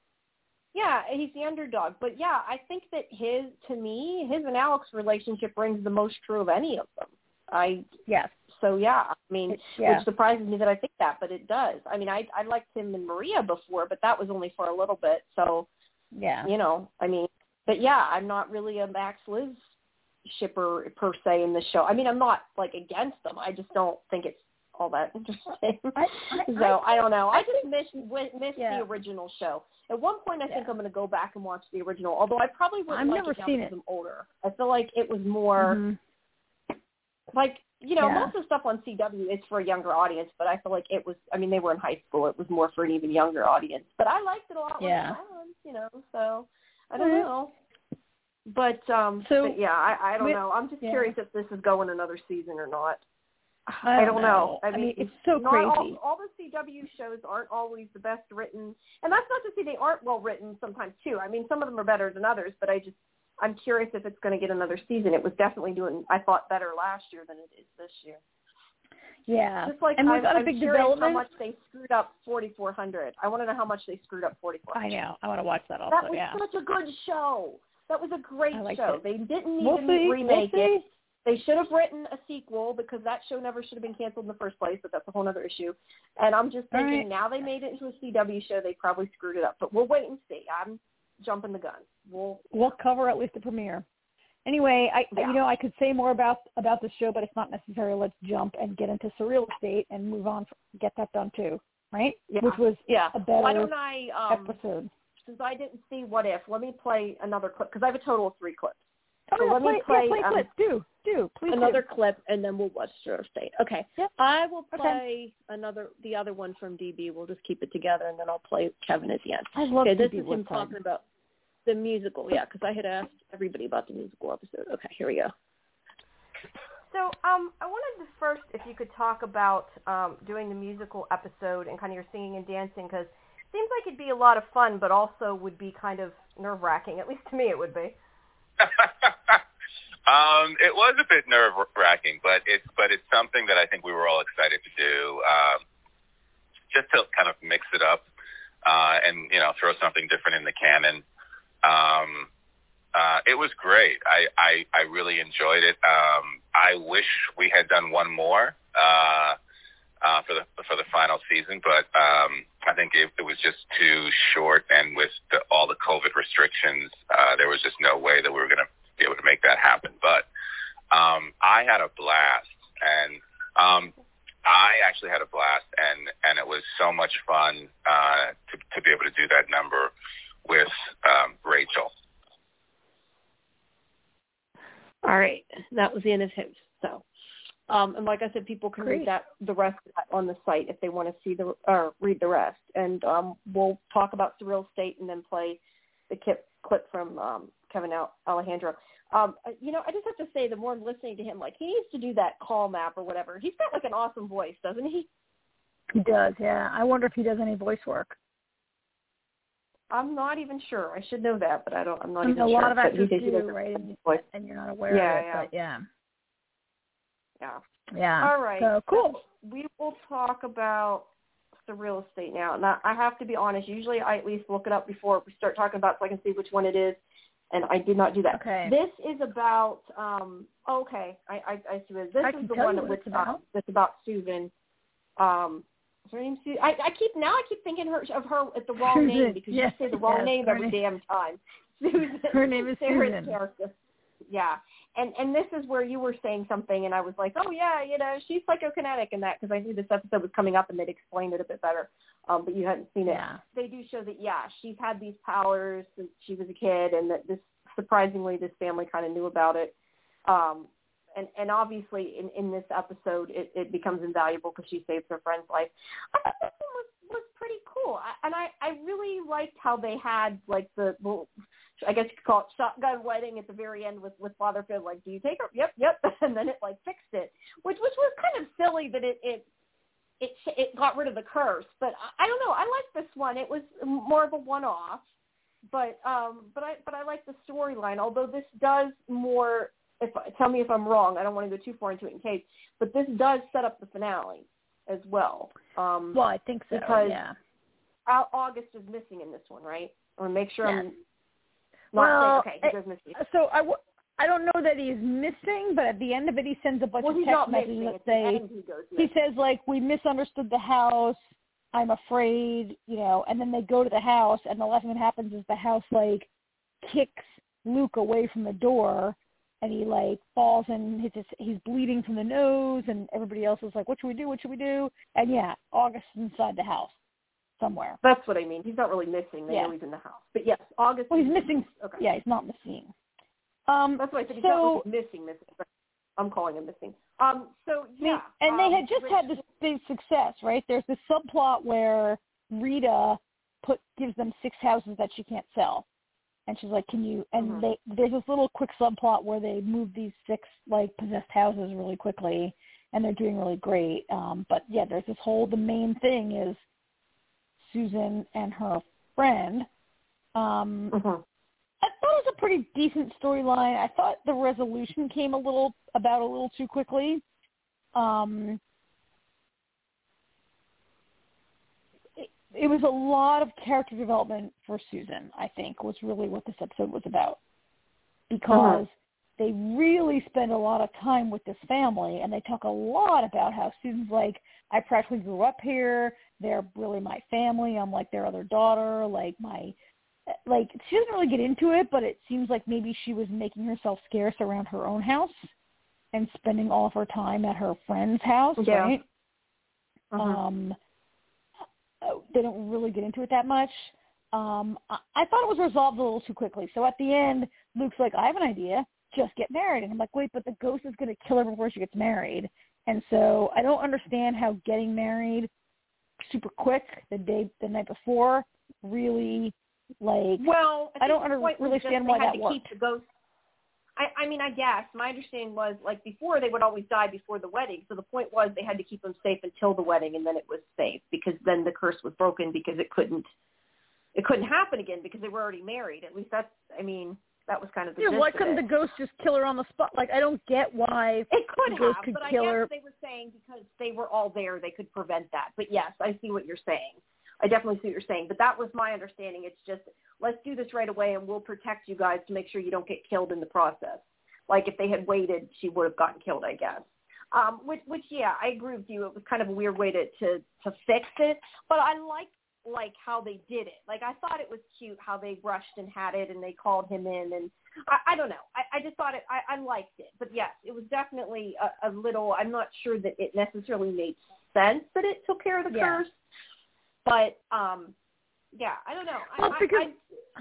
Yeah, he's the underdog. But, yeah, I think that his, to me, his and Alex's relationship rings the most true of any of them. I Yes. So, yeah, I mean, it, yeah. which surprises me that I think that, but it does. I mean, I I liked him and Maria before, but that was only for a little bit. So, yeah, you know, I mean, but, yeah, I'm not really a Max Liz shipper per se in the show. I mean, I'm not, like, against them. I just don't think it's all that interesting. I, I, so I, I don't know. I, I just miss miss yeah. the original show. At one point, I yeah. think I'm going to go back and watch the original. Although I probably wouldn't I've like never it now seen because it. I'm older. I feel like it was more mm-hmm. like you know yeah. most of the stuff on C W is for a younger audience, but I feel like it was. I mean, they were in high school. It was more for an even younger audience. But I liked it a lot. Yeah. When it was on, you know. So I don't mm-hmm. know. But um, so but yeah, I, I don't with, know. I'm just yeah. curious if this is going another season or not. I I don't don't know. know. I I mean, mean, it's so not crazy. All, all the C W shows aren't always the best written, and that's not to say they aren't well written sometimes too. I mean, some of them are better than others, but I just I'm curious if it's going to get another season. It was definitely doing, I thought, better last year than it is this year. Yeah. Just like and I'm, we've got a I'm big curious development. how much they screwed up forty-four hundred. I want to know how much they screwed up forty-four hundred. I know. I want to watch that also. That was yeah. such a good show. That was a great show. It. They didn't need we'll to see. remake we'll it. They should have written a sequel because that show never should have been canceled in the first place, but that's a whole other issue. And I'm just thinking right. now they made it into a C W show, they probably screwed it up. But we'll wait and see. I'm jumping the gun. We'll we'll cover at least the premiere. Anyway, I yeah. you know I could say more about about the show, but it's not necessary. Let's jump and get into Surreal Estate and move on. Get that done too, right? Yeah. Which was yeah. a better Why don't I, um, episode. Since I didn't see What If, let me play another clip because I have a total of three clips. Oh, so yeah, let play, me play, yeah, play um, clips. Do do please another do. clip, and then we'll watch Surreal Estate. Okay. Yep. I will play okay. another the other one from D B. We'll just keep it together, and then I'll play Kevin at the end. I love okay, this D B is him Woodside. talking about the musical, yeah, because I had asked everybody about the musical episode. Okay, here we go. So, um, I wanted to first, if you could talk about um, doing the musical episode and kind of your singing and dancing, because it seems like it'd be a lot of fun, but also would be kind of nerve-wracking. At least to me, it would be. um, it was a bit nerve-wracking, but it's but it's something that I think we were all excited to do, um, just to kind of mix it up uh, and you know throw something different in the canon. Um, uh, it was great. I, I, I really enjoyed it. Um, I wish we had done one more uh, uh, for the for the final season, but um, I think it, it was just too short, and with the, all the COVID restrictions, uh, there was just no way that we were going to be able to make that happen. But um, I had a blast, and um, I actually had a blast, and, and it was so much fun uh, to, to be able to do that number with um, Rachel. All right, that was the end of him. So, um, and like I said, people can Great. read that the rest of that on the site if they want to see the or read the rest. And um, we'll talk about Surreal Estate and then play the clip clip from um, Kevin Alejandro. Um, you know, I just have to say, the more I'm listening to him, like he needs to do that call map or whatever. He's got like an awesome voice, doesn't he? He does, yeah. I wonder if he does any voice work. I'm not even sure. I should know that, but I don't. I'm not I mean, even a sure. lot of But actors he, he do, does right? And, voice. and you're not aware Yeah, of it, yeah. but yeah. Yeah. Yeah. All right. So, cool. So we will talk about Surreal Estate now. Now, I have to be honest. Usually I at least look it up before we start talking about it so I can see which one it is, and I did not do that. Okay. This is about, um, okay, I, I, I see it. This I is can the tell one you that what was, it's about. uh, that's about Susan. Um, is her name Susan? I, I keep, now I keep thinking her, of her at the wrong Susan. name because Yes, you say the wrong yes, name her every name. damn time. Susan. Her name is Sarah's Susan. character. Yeah. And and this is where you were saying something, and I was like, oh, yeah, you know, she's psychokinetic and that, because I knew this episode was coming up and they'd explained it a bit better, um, but you hadn't seen it. Yeah. They do show that, yeah, she's had these powers since she was a kid, and that this, surprisingly, this family kind of knew about it. Um, and, and obviously, in, in this episode, it, it becomes invaluable because she saves her friend's life. I thought this one was, was pretty cool. I, and I, I really liked how they had, like, the little, I guess you could call it shotgun wedding at the very end with, with Father Phil, like, do you take her? Yep, yep. And then it, like, fixed it, which, which was kind of silly that it, it, it, it got rid of the curse. But I, I don't know. I liked this one. It was more of a one-off. But um, but I but I like the storyline. Although this does more. If tell me if I'm wrong. I don't want to go too far into it in case. But this does set up the finale as well. Um, Well, I think so. because yeah. August is missing in this one, right? Or make sure Yes. I'm not Well, saying okay. He does miss. So I, w- I don't know that he's missing, but at the end of it, he sends a bunch Well, of he's text not messages missing. that At the say end, he goes. he Missing. says like we misunderstood the house. I'm afraid, you know, and then they go to the house, and the last thing that happens is the house like kicks Luke away from the door, and he like falls and he's just, he's bleeding from the nose, and everybody else is like, what should we do? What should we do? And yeah, August is inside the house somewhere. That's what I mean. He's not really missing. They Yeah. know he's in the house. But yes, August. Well, he's is missing. Okay. Yeah, he's not missing. Um, That's what I said. He's so, not really missing. Missing. But I'm calling him missing. Um. So yeah. and um, they had just Rich, had this big success, right? There's this subplot where Rita put gives them six houses that she can't sell, and she's like, "Can you?" And Mhm. they there's this little quick subplot where they move these six like possessed houses really quickly, and they're doing really great. Um, but yeah, there's this whole, the main thing is Susan and her friend. Um, mm-hmm. I thought it was a pretty decent storyline. I thought the resolution came a little, about a little too quickly. Um, it, it was a lot of character development for Susan, I think, was really what this episode was about. Because uh-huh. they really spend a lot of time with this family, and they talk a lot about how Susan's like, I practically grew up here. They're really my family. I'm like their other daughter. Like my, like she doesn't really get into it, but it seems like maybe she was making herself scarce around her own house and spending all of her time at her friend's house, yeah. right? Uh-huh. Um, they don't really get into it that much. Um, I, I thought it was resolved a little too quickly. So at the end, Luke's like, I have an idea. Just get married. And I'm like, wait, but the ghost is going to kill her before she gets married. And so I don't understand how getting married super quick the day, the night before, really, like, well, I, I don't under, really understand why that worked. Keep the ghost. I, I mean, I guess my understanding was, like, before they would always die before the wedding. So the point was they had to keep them safe until the wedding, and then it was safe because then the curse was broken because it couldn't. It couldn't happen again because they were already married. At least that's, I mean, that was kind of the yeah, gist why of couldn't it. the ghost just kill her on the spot? Like, I don't get why it could the have, ghost could but I kill guess her. they were saying because they were all there, they could prevent that. But yes, I see what you're saying. I definitely see what you're saying. But that was my understanding. It's just, let's do this right away and we'll protect you guys to make sure you don't get killed in the process. Like if they had waited, she would have gotten killed, I guess. Um, which, which, yeah, I agree with you. It was kind of a weird way to, to, to fix it. But I like like how they did it. Like I thought it was cute how they rushed and had it and they called him in and I, I don't know. I, I just thought it, I, I liked it. But yes, it was definitely a, a little, I'm not sure that it necessarily made sense that it took care of the yeah. curse. But um, yeah, I don't know. Well, I, because I,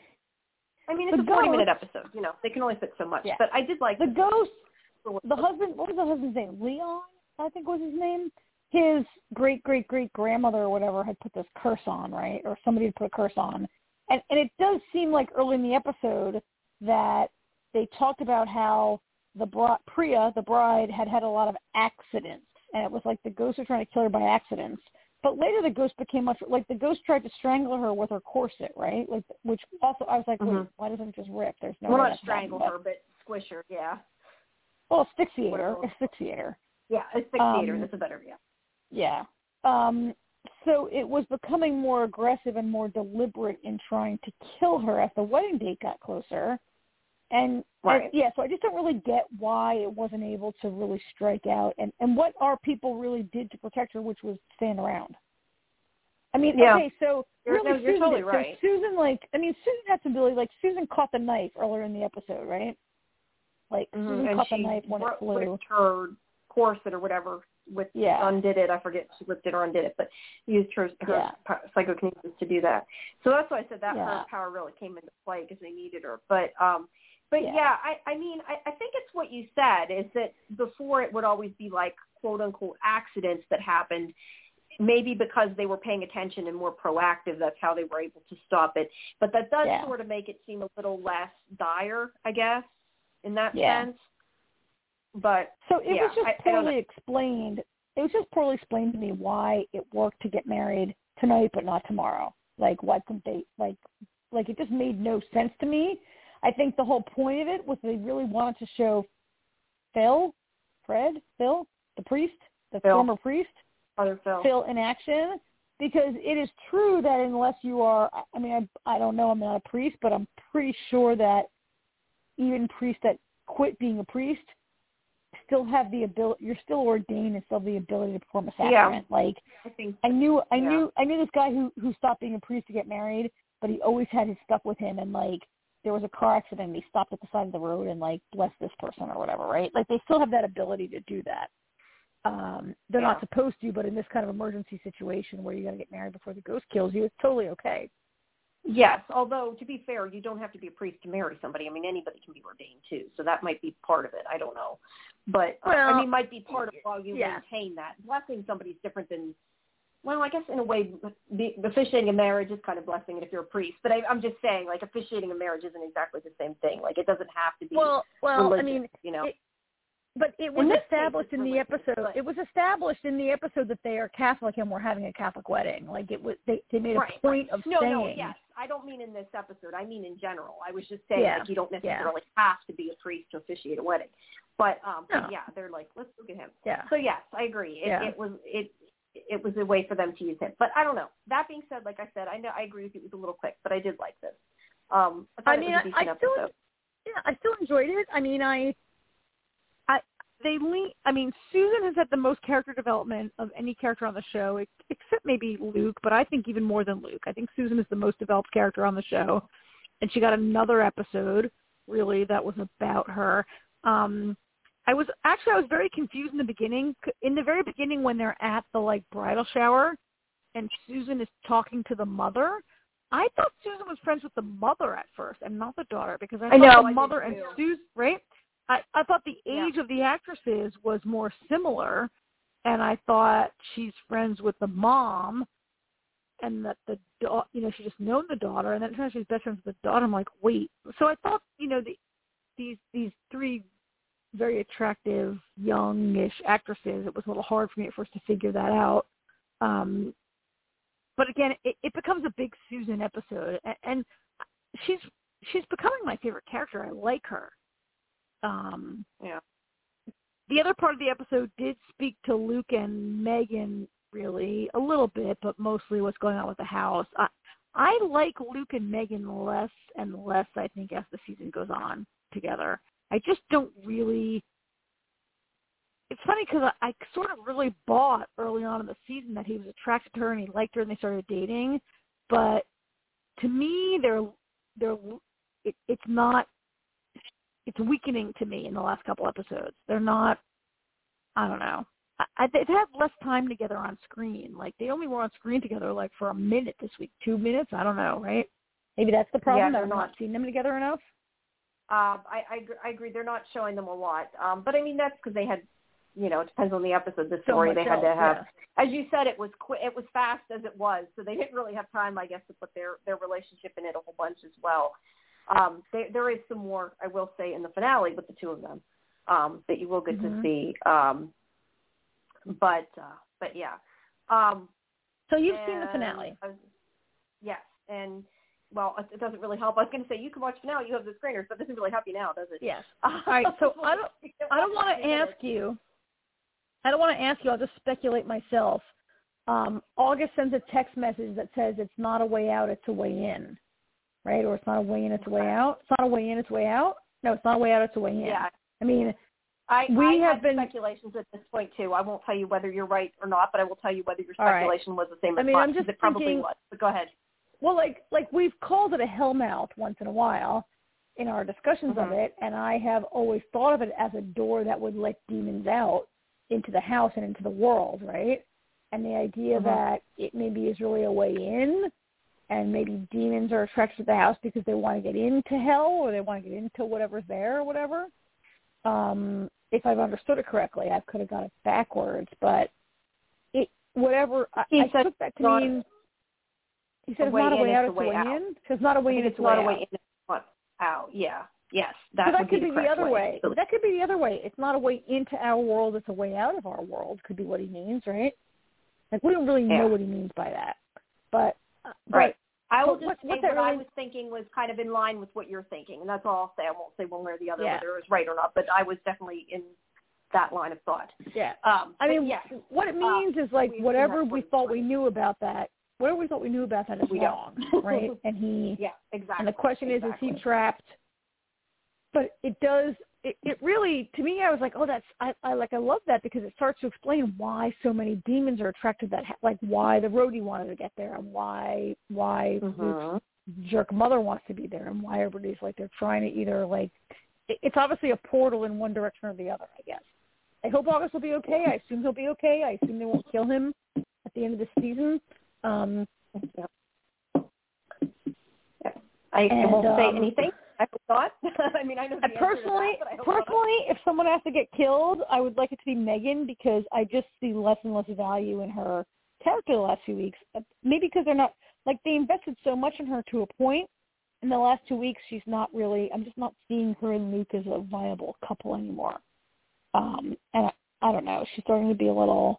I, I mean, it's a forty minute episode, you know, they can only fit so much, yeah. but I did like the it. ghost, the husband, what was the husband's name? Leon, I think was his name. His great-great-great-grandmother or whatever had put this curse on, right? Or somebody had put a curse on. And, and it does seem like early in the episode that they talked about how the bri- Priya, the bride, had had a lot of accidents. And it was like the ghost was trying to kill her by accidents. But later the ghost became much, like the ghost tried to strangle her with her corset, right? Like, which also, I was like, mm-hmm. wait, why doesn't it just rip? There's no well, way not strangle happen, her, but squish her, yeah. Well, asphyxiator, asphyxiator. Yeah, asphyxiator, um, that's a better, yeah. Yeah. Um, so it was becoming more aggressive and more deliberate in trying to kill her as the wedding date got closer. And, right. and yeah, so I just don't really get why it wasn't able to really strike out and, and what our people really did to protect her, which was stand around. I mean, yeah. okay, so you're, really no, you're Susan, totally did, right. so Susan, like, I mean, Susan had some ability, like Susan caught the knife earlier in the episode, right? Like, mm-hmm. Susan and caught she the knife when it flew. her corset or whatever with yeah. undid it. I forget she ripped it or undid it, but used her, her yeah. psychokinesis to do that. So that's why I said that yeah. her power really came into play because they needed her. But um, but yeah, yeah I, I mean, I, I think it's what you said is that before it would always be like quote unquote accidents that happened. Maybe because they were paying attention and more proactive, that's how they were able to stop it. But that does yeah. sort of make it seem a little less dire, I guess, in that yeah. sense. But so it yeah, was just I, poorly I explained. It was just poorly explained to me why it worked to get married tonight but not tomorrow. Like why couldn't they? Like, like it just made no sense to me. I think the whole point of it was they really wanted to show Phil, Fred, Phil, the priest, the Phil. former priest, Father Phil. Phil in action. Because it is true that unless you are, I mean, I, I don't know, I'm not a priest, but I'm pretty sure that even priests that quit being a priest still have the ability, you're still ordained and still have the ability to perform a sacrament. Yeah. Like, I think I knew, I yeah. knew, I knew this guy who, who stopped being a priest to get married, but he always had his stuff with him. And like, there was a car accident and he stopped at the side of the road and like blessed this person or whatever, right? Like they still have that ability to do that. Um, they're yeah. not supposed to, but in this kind of emergency situation where you got to get married before the ghost kills you, it's totally okay. Yes, although to be fair, you don't have to be a priest to marry somebody. I mean, anybody can be ordained too, so that might be part of it. I don't know, but uh, well, I mean, might be part of while you yeah. maintain that. Blessing somebody is different than, well, I guess in a way, the, officiating a marriage is kind of blessing it if you're a priest. But I, I'm just saying, like, officiating a marriage isn't exactly the same thing. Like, it doesn't have to be well, well, religious, I mean, you know. It, but it was In this established case, in the related, episode. but- It was established in the episode that they are Catholic and we're having a Catholic wedding. Like it was, they they made a right, point right. of no, saying. No, yes. I don't mean in this episode. I mean in general. I was just saying, Yeah, like, you don't yeah. necessarily have to be a priest to officiate a wedding. But, um, No. but yeah, they're like, let's look at him. Yeah. So, yes, I agree. It, Yeah. it was it it was a way for them to use him. But I don't know. That being said, like I said, I know I agree with you. It was a little quick, but I did like this. Um, I, thought I it mean, was a I, decent I still, episode. yeah, I still enjoyed it. I mean, I, I, they lean. I mean, Susan has had the most character development of any character on the show, ex- except maybe Luke. But I think even more than Luke. I think Susan is the most developed character on the show, and she got another episode really that was about her. Um, I was actually I was very confused in the beginning. In the very beginning, when they're at the like bridal shower, and Susan is talking to the mother. I thought Susan was friends with the mother at first and not the daughter because I, I thought know, the I mother did and too. Susan, right? I, I thought the Yeah. age of the actresses was more similar, and I thought she's friends with the mom, and that the da- you know she just known the daughter, and then it turns out she's best friends with the daughter. I'm like, wait. So I thought you know the, these these three very attractive youngish actresses. It was a little hard for me at first to figure that out. Um, But again, it, it becomes a big Susan episode, and, and she's she's becoming my favorite character. I like her. Um, Yeah. The other part of the episode did speak to Luke and Megan, really a little bit, but mostly what's going on with the house. I, I like Luke and Megan less and less. I think as the season goes on together, I just don't really. It's funny because I, I sort of really bought early on in the season that he was attracted to her and he liked her and they started dating, but to me, they're they're it, it's not it's weakening to me in the last couple episodes. They're not. I don't know. I, I, they've had less time together on screen. Like they only were on screen together like for a minute this week, two minutes. I don't know, right? Maybe that's the problem. Yeah, that they're I'm not not. seeing them together enough. Um, I, I, gr- I agree. They're not showing them a lot. Um, but I mean, that's because they had, you know, it depends on the episode, the So story. much they had else, to have, yeah. as you said, it was qu- it was fast as it was, so they didn't really have time, I guess, to put their, their relationship in it a whole bunch as well. Um, they, there is some more, I will say, in the finale with the two of them um, that you will get Mm-hmm. to see. Um, but uh, but yeah. Um, So you've and, seen the finale. uh, yes, and well, it, it doesn't really help. I was going to say you can watch finale. You have the screeners, but it doesn't really help you now, does it? Yes. All right. So I don't. I don't want to ask you. I don't want to ask you. I'll just speculate myself. Um, August sends a text message that says it's not a way out, it's a way in, right? Or it's not a way in, it's a way out. It's not a way in, it's a way out. No, it's not a way out, it's a way in. Yeah. I mean, I, we I have had been speculations at this point too. I won't tell you whether you're right or not, but I will tell you whether your All right. speculation was the same as I mean, mine. I'm just It probably thinking- was. But go ahead. Well, like like we've called it a hellmouth once in a while in our discussions Mhm. of it, and I have always thought of it as a door that would let demons out into the house and into the world, right? And the idea Mhm. that it maybe is really a way in, and maybe demons are attracted to the house because they want to get into hell or they want to get into whatever's there or whatever. Um, if I've understood it correctly, I could have got it backwards, but it whatever I, He I said took that to not mean. He said a it's way not a in, way it's out, a it's a way way out. in. So it's not a way I in, think it's it's a way not a out. way in, it's one out. Yeah. Yes. That So that would could be be the the correct other way. So, That could be the other way. It's not a way into our world, it's a way out of our world, could be what he means, right? Like, we don't really know Yeah. what he means by that. But, uh, but right. I will but just what- say what what that I really- was thinking was kind of in line with what you're thinking, and that's all I'll say. I won't say one way or the other Yeah. whether it was right or not, but I was definitely in that line of thought. yeah. Um, I but mean, yes, what it means is, like, we- whatever that's we what- thought we knew about that, whatever we thought we knew about that is We don't. wrong, right? And he, yeah, exactly. and the question is, exactly. is he trapped? But it does, it, it really, to me, I was like, oh, that's, I, I like, I love that because it starts to explain why so many demons are attracted to that, ha- like why the roadie wanted to get there and why, why Luke's Mhm. jerk mother wants to be there and why everybody's like, they're trying to either like, it, it's obviously a portal in one direction or the other, I guess. I hope August will be okay. I assume he'll be okay. I assume they won't kill him at the end of the season. Um, Yeah. Yeah. I, I And, won't say um, anything. I hope not. I mean, I know the I answer personally, to that, but I hope not. personally, if someone has to get killed, I would like it to be Megan because I just see less and less value in her character the last few weeks. Uh, Maybe because they're not, like, they invested so much in her to a point. In the last two weeks, she's not really, I'm just not seeing her and Luke as a viable couple anymore. Um, and I, I don't know. She's starting to be a little.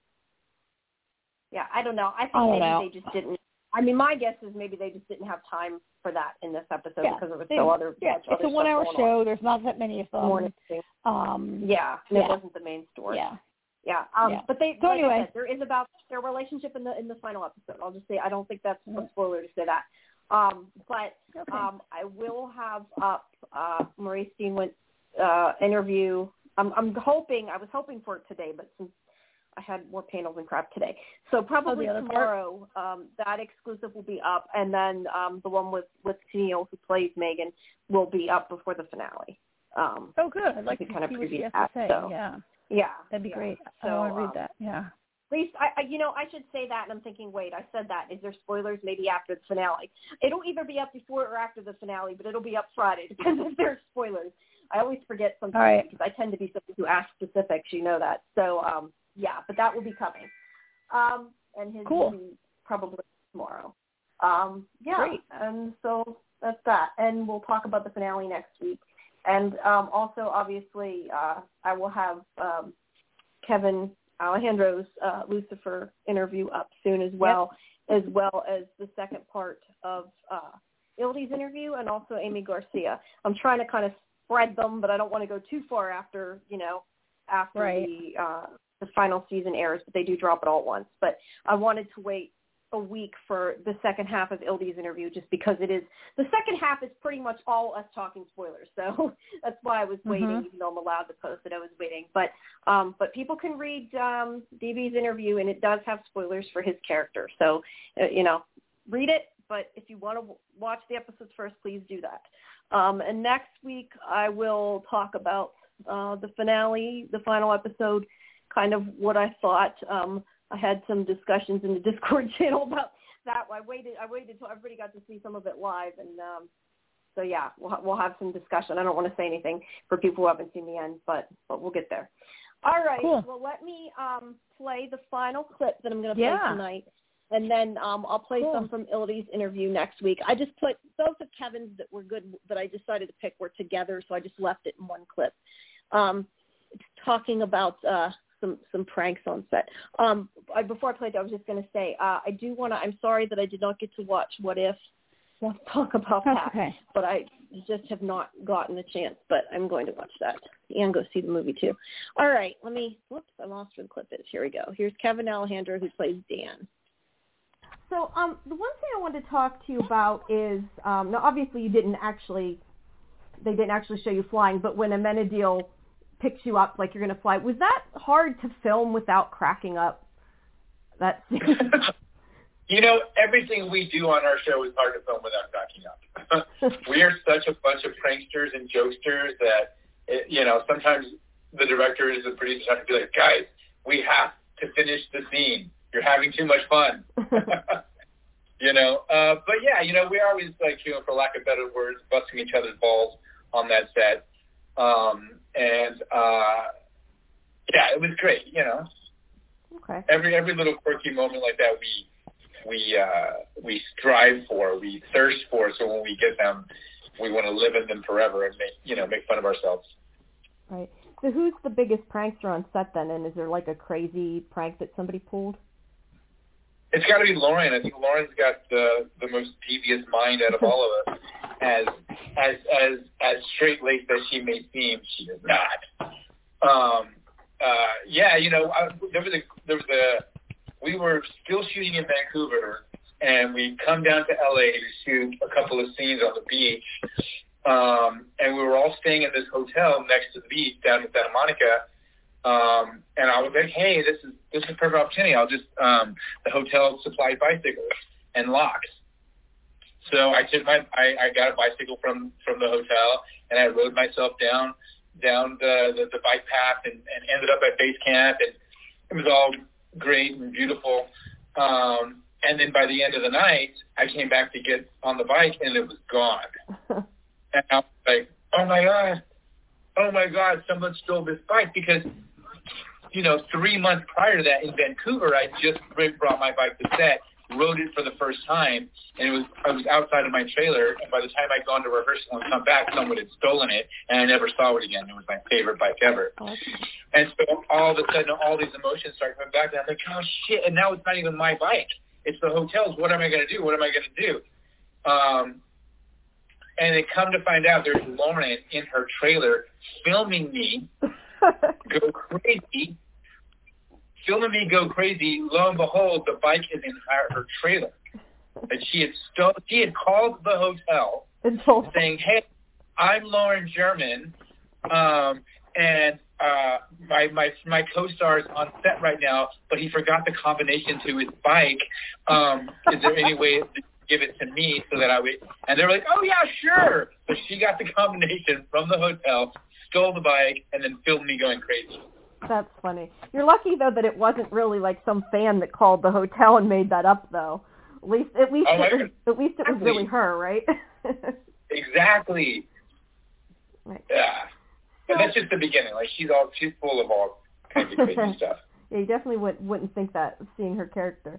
Yeah, I don't know. I think I maybe know. they just didn't. I mean, my guess is maybe they just didn't have time for that in this episode Yeah, because there was they, so other. Yeah, much it's other a one-hour stuff show. on. There's not that many of them. Morning. Um, yeah, and yeah. it wasn't the main story. Yeah. Yeah. Um, yeah. But they, so like anyway. I said, there is about their relationship in the in the final episode. I'll just say I don't think that's a spoiler to say that. Um, but Okay. um, I will have up uh, Maurice Steenwit's uh, interview. I'm, I'm hoping I was hoping for it today, but since I had more panels and crap today, so probably oh, tomorrow um, that exclusive will be up, and then um, the one with with Tennille, who plays Megan, will be up before the finale. Um, oh, good. I'd like to kind of see what she preview has that, to say. so. Yeah. Yeah, That'd be yeah. great. So, I want to read um, that. Yeah. At least, I, I, you know, I should say that, and I'm thinking, wait, I said that. Is there spoilers? Maybe after the finale. It'll either be up before or after the finale, but it'll be up Friday because if there's spoilers. I always forget sometimes right. because I tend to be someone who asks specifics. You know that. So, um, yeah, but that will be coming. Um, and his cool. will be probably tomorrow. Um, yeah, Great. and so that's that. And we'll talk about the finale next week. And um, also, obviously, uh, I will have um, Kevin Alejandro's uh, Lucifer interview up soon as well, yep. as well as the second part of uh, Ildy's interview and also Amy Garcia. I'm trying to kind of spread them, but I don't want to go too far after, you know, after right. the uh, the final season airs, but they do drop it all at once. But I wanted to wait a week for the second half of Ildy's interview just because it is – the second half is pretty much all us talking spoilers. So that's why I was waiting, mm-hmm. even though I'm allowed to post it. I was waiting. But um, but people can read um, D B's interview, and it does have spoilers for his character. So, uh, you know, read it. But if you want to w- watch the episodes first, please do that. Um, and next week I will talk about uh, the finale, the final episode, kind of what I thought. Um, I had some discussions in the Discord channel about that. I waited. I waited until everybody got to see some of it live, and um, so yeah, we'll ha- we'll have some discussion. I don't want to say anything for people who haven't seen the end, but but we'll get there. All right. Cool. Well, let me um, play the final clip that I'm going to play yeah. tonight, and then um, I'll play cool. some from Ildy's interview next week. I just put both of Kevin's that were good that I decided to pick were together, so I just left it in one clip. Um, it's talking about. Uh, Some, some pranks on set. Um, I, before I played, I was just going to say uh, I do want to. I'm sorry that I did not get to watch What If. I want to talk about That's that, okay. but I just have not gotten a chance. But I'm going to watch that and go see the movie too. All right, let me. Whoops, I lost where the clip is. Here we go. Here's Kevin Alejandro who plays Dan. So um, the one thing I wanted to talk to you about is um, now obviously you didn't actually they didn't actually show you flying, but when Amenadiel picks you up like you're going to fly. Was that hard to film without cracking up? That You know, everything we do on our show is hard to film without cracking up. We are such a bunch of pranksters and jokesters that, it, you know, sometimes the directors and producers have to be like, guys, we have to finish the scene. You're having too much fun. you know, uh, but yeah, you know, we're always like, you know, for lack of better words, busting each other's balls on that set. Um, and, uh, yeah, it was great, you know. Okay. Every every little quirky moment like that we we uh, we strive for, we thirst for, so when we get them, we want to live in them forever and make, you know, make fun of ourselves. Right. So who's the biggest prankster on set then, and is there like a crazy prank that somebody pulled? It's got to be Lauren. I think Lauren's got the the most devious mind out of all of us. As as as as straight-laced as she may seem, she is not. Um, uh, yeah, you know, I, there was a there was a we were still shooting in Vancouver, and we come down to L A to shoot a couple of scenes on the beach, um, and we were all staying in this hotel next to the beach down in Santa Monica. Um, and I was like, hey, this is this is a perfect opportunity. I'll just um, the hotel supplied bicycles and locks. So I took my I, I got a bicycle from, from the hotel, and I rode myself down down the, the, the bike path and, and ended up at base camp, and it was all great and beautiful. Um, and then by the end of the night, I came back to get on the bike, and it was gone. And I was like, oh my god, oh my god, someone stole this bike, because you know, three months prior to that in Vancouver, I just brought my bike to set, wrote it for the first time, and it was I was outside of my trailer, and by the time I'd gone to rehearsal and come back, someone had stolen it, and I never saw it again. It was my favorite bike ever. Okay. And so all of a sudden, all these emotions start coming back, and I'm like, oh, shit, and now it's not even my bike. It's the hotel's. What am I going to do? What am I going to do? Um, and then come to find out there's Lauren in her trailer filming me go crazy, filming me go crazy. Lo and behold, the bike is in her, her trailer. And she had sto- she had called the hotel saying, hey, I'm Lauren German, um, and uh, my, my, my co-star is on set right now, but he forgot the combination to his bike. Um, is there any way to give it to me so that I would, and they were like, oh yeah, sure. So she got the combination from the hotel, stole the bike, and then filmed me going crazy. That's funny. You're lucky though that it wasn't really like some fan that called the hotel and made that up though. At least, at least, oh, it was, at least it was really her, right? Exactly. Right. Yeah. But that's just the beginning. Like she's all, she's full of all kinds of crazy stuff. Yeah, you definitely wouldn't wouldn't think that seeing her character.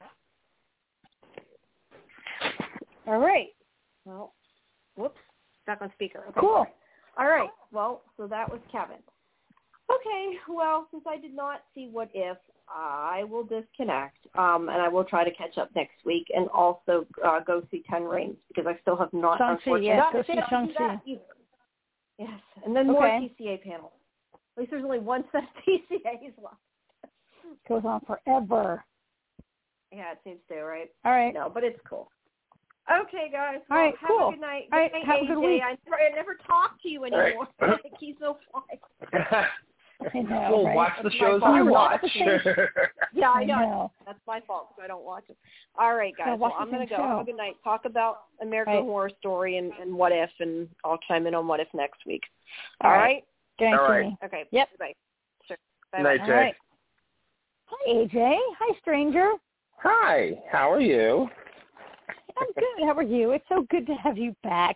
All right. Well, whoops, back on speaker. Okay. Cool. All right. Well, so that was Kevin. Okay. Well, since I did not see What If, I will disconnect, um, and I will try to catch up next week, and also uh, go see Ten Rings because I still have not. Shang-Chi, yes, not go see Shang-Chi. Yes, and then more Okay. T C A panels. At least there's only one set of T C As left. Goes on forever. Yeah, it seems to, right? All right. No, but it's cool. Okay, guys. All Well, right, have cool. a good night. All right, Good night, have a A J. good week. I never, I never talk to you anymore. All right. Like, he's so quiet. I know, We'll right? watch the That's shows my we fault. watch. Yeah, I I know. know. That's my fault, so I don't watch it. All right, Gotta guys. watch Well, I'm the going to same go. Have show. a good night. Talk about American Right. Horror Story and, and What If, and I'll chime in on What If next week. All All right? right. Good night, All right. Jimmy. Okay. Yep. Bye. Sure. Bye. Night, All Jay. right. Hi, A J. Hi, stranger. Hi, how are you? I'm good. How are you? It's so good to have you back.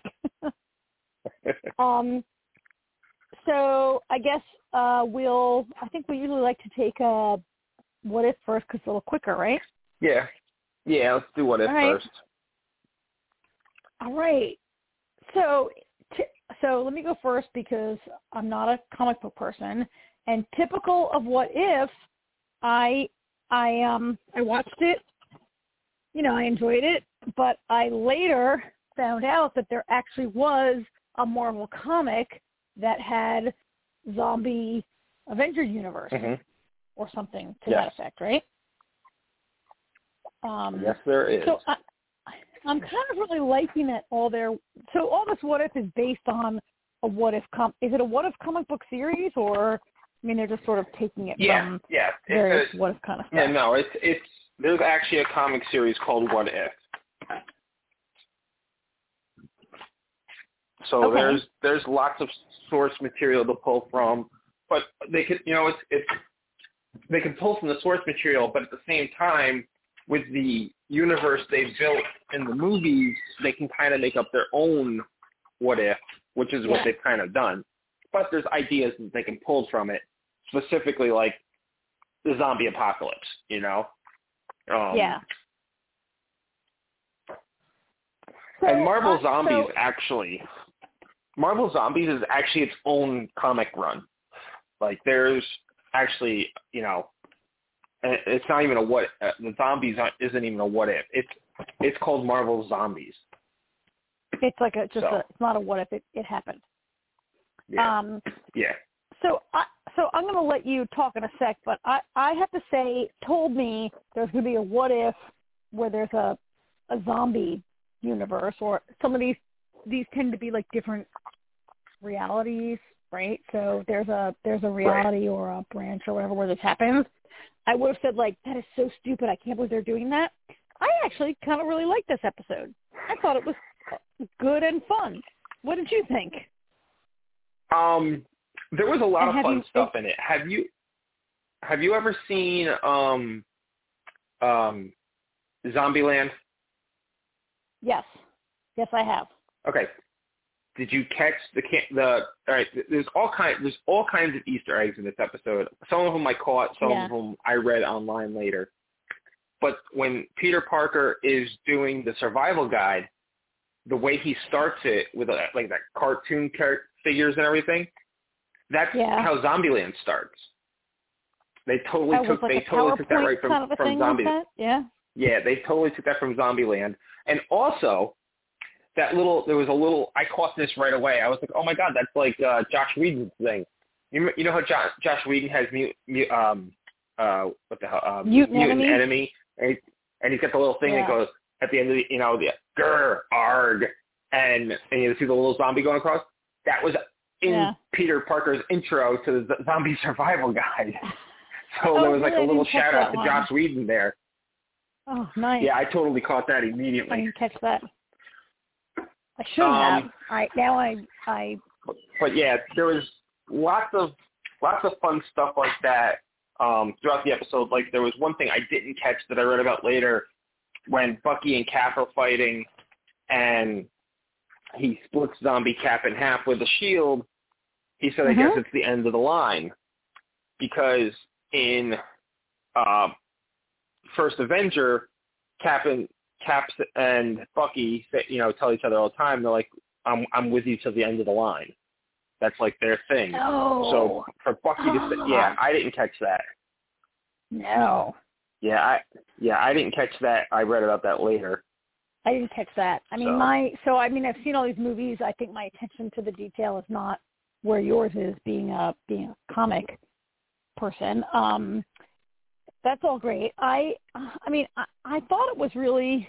um, so I guess uh, we'll. I think we usually like to take a What If first because it's a little quicker, right? Yeah. Yeah, let's do What If All right. first. All right. So, t- so let me go first because I'm not a comic book person, and typical of What If, I I um I watched it. You know, I enjoyed it, but I later found out that there actually was a Marvel comic that had zombie Avenger universe Mm-hmm. or something to Yes. that effect, right? Um, Yes, there is. So I, I'm kind of really liking that all their so all this What If is based on a What If com. Is it a What If comic book series, or I mean they're just sort of taking it yeah, from yeah. various It's a, What If kind of stuff? yeah, no, it's it's there's actually a comic series called What If. So Okay. there's there's lots of source material to pull from, but they could you know it's it's they can pull from the source material, but at the same time, with the universe they've built in the movies, they can kind of make up their own What If, which is what Yeah. they've kind of done. But there's ideas that they can pull from it, specifically like the zombie apocalypse, you know? Um, Yeah. And Marvel uh, Zombies so- actually, Marvel Zombies is actually its own comic run. Like there's actually, you know, it's not even a what, uh, the Zombies isn't even a What If. It's it's called Marvel Zombies. It's like a just So. a, it's not a What If, it, it happened. Yeah. Um, yeah. so I, so I'm going to let you talk in a sec, but I, I have to say, told me there's going to be a What If where there's a, a zombie universe, or some of these, these tend to be like different realities, right? So there's a, there's a reality right. or a branch or whatever where this happens. I would have said like, that is so stupid. I can't believe they're doing that. I actually kind of really liked this episode. I thought it was good and fun. What did you think? Um, there was a lot And of fun you, stuff in it. Have you have you ever seen um, um, Zombieland? Yes, yes, I have. Okay. Did you catch the the? All right. There's all kind. There's all kinds of Easter eggs in this episode. Some of them I caught. Some yeah. of them I read online later. But when Peter Parker is doing the survival guide, the way he starts it with a, like that cartoon char- figures and everything, that's yeah. how Zombieland starts. They totally that took was like they a totally took that PowerPoint right from kind of a from thing Zombie. like that? Yeah. Yeah, they totally took that from Zombieland. And also, that little there was a little I caught this right away. I was like, oh my god, that's like uh, Josh Whedon's thing. You you know how Josh, Josh Whedon has mu, mu, um uh what the hell um, mutant, mutant enemy, enemy and, he, and he's got the little thing yeah. that goes at the end of the you know the grr arg and and you see the little zombie going across. That was in yeah. Peter Parker's intro to the Zombie Survival Guide. So oh, there was like really? a little shout out to one. Josh Whedon there. Oh, nice. Yeah, I totally caught that immediately. I didn't catch that. I should um, have. All right, now I, I. But, but yeah, there was lots of lots of fun stuff like that um, throughout the episode. Like there was one thing I didn't catch that I read about later when Bucky and Cap are fighting, and he splits Zombie Cap in half with a shield. He said, Mm-hmm. "I guess it's the end of the line," because in uh, First Avenger, Cap and Caps and Bucky, you know, tell each other all the time. They're like, "I'm I'm with you till the end of the line." That's like their thing. Oh. So for Bucky to say, yeah, I didn't catch that. No. Yeah, I yeah I didn't catch that. I read about that later. I didn't catch that. I mean, so. my so I mean, I've seen all these movies. I think my attention to the detail is not where yours is, being a being a comic person. Um, that's all great. I I mean, I, I thought it was really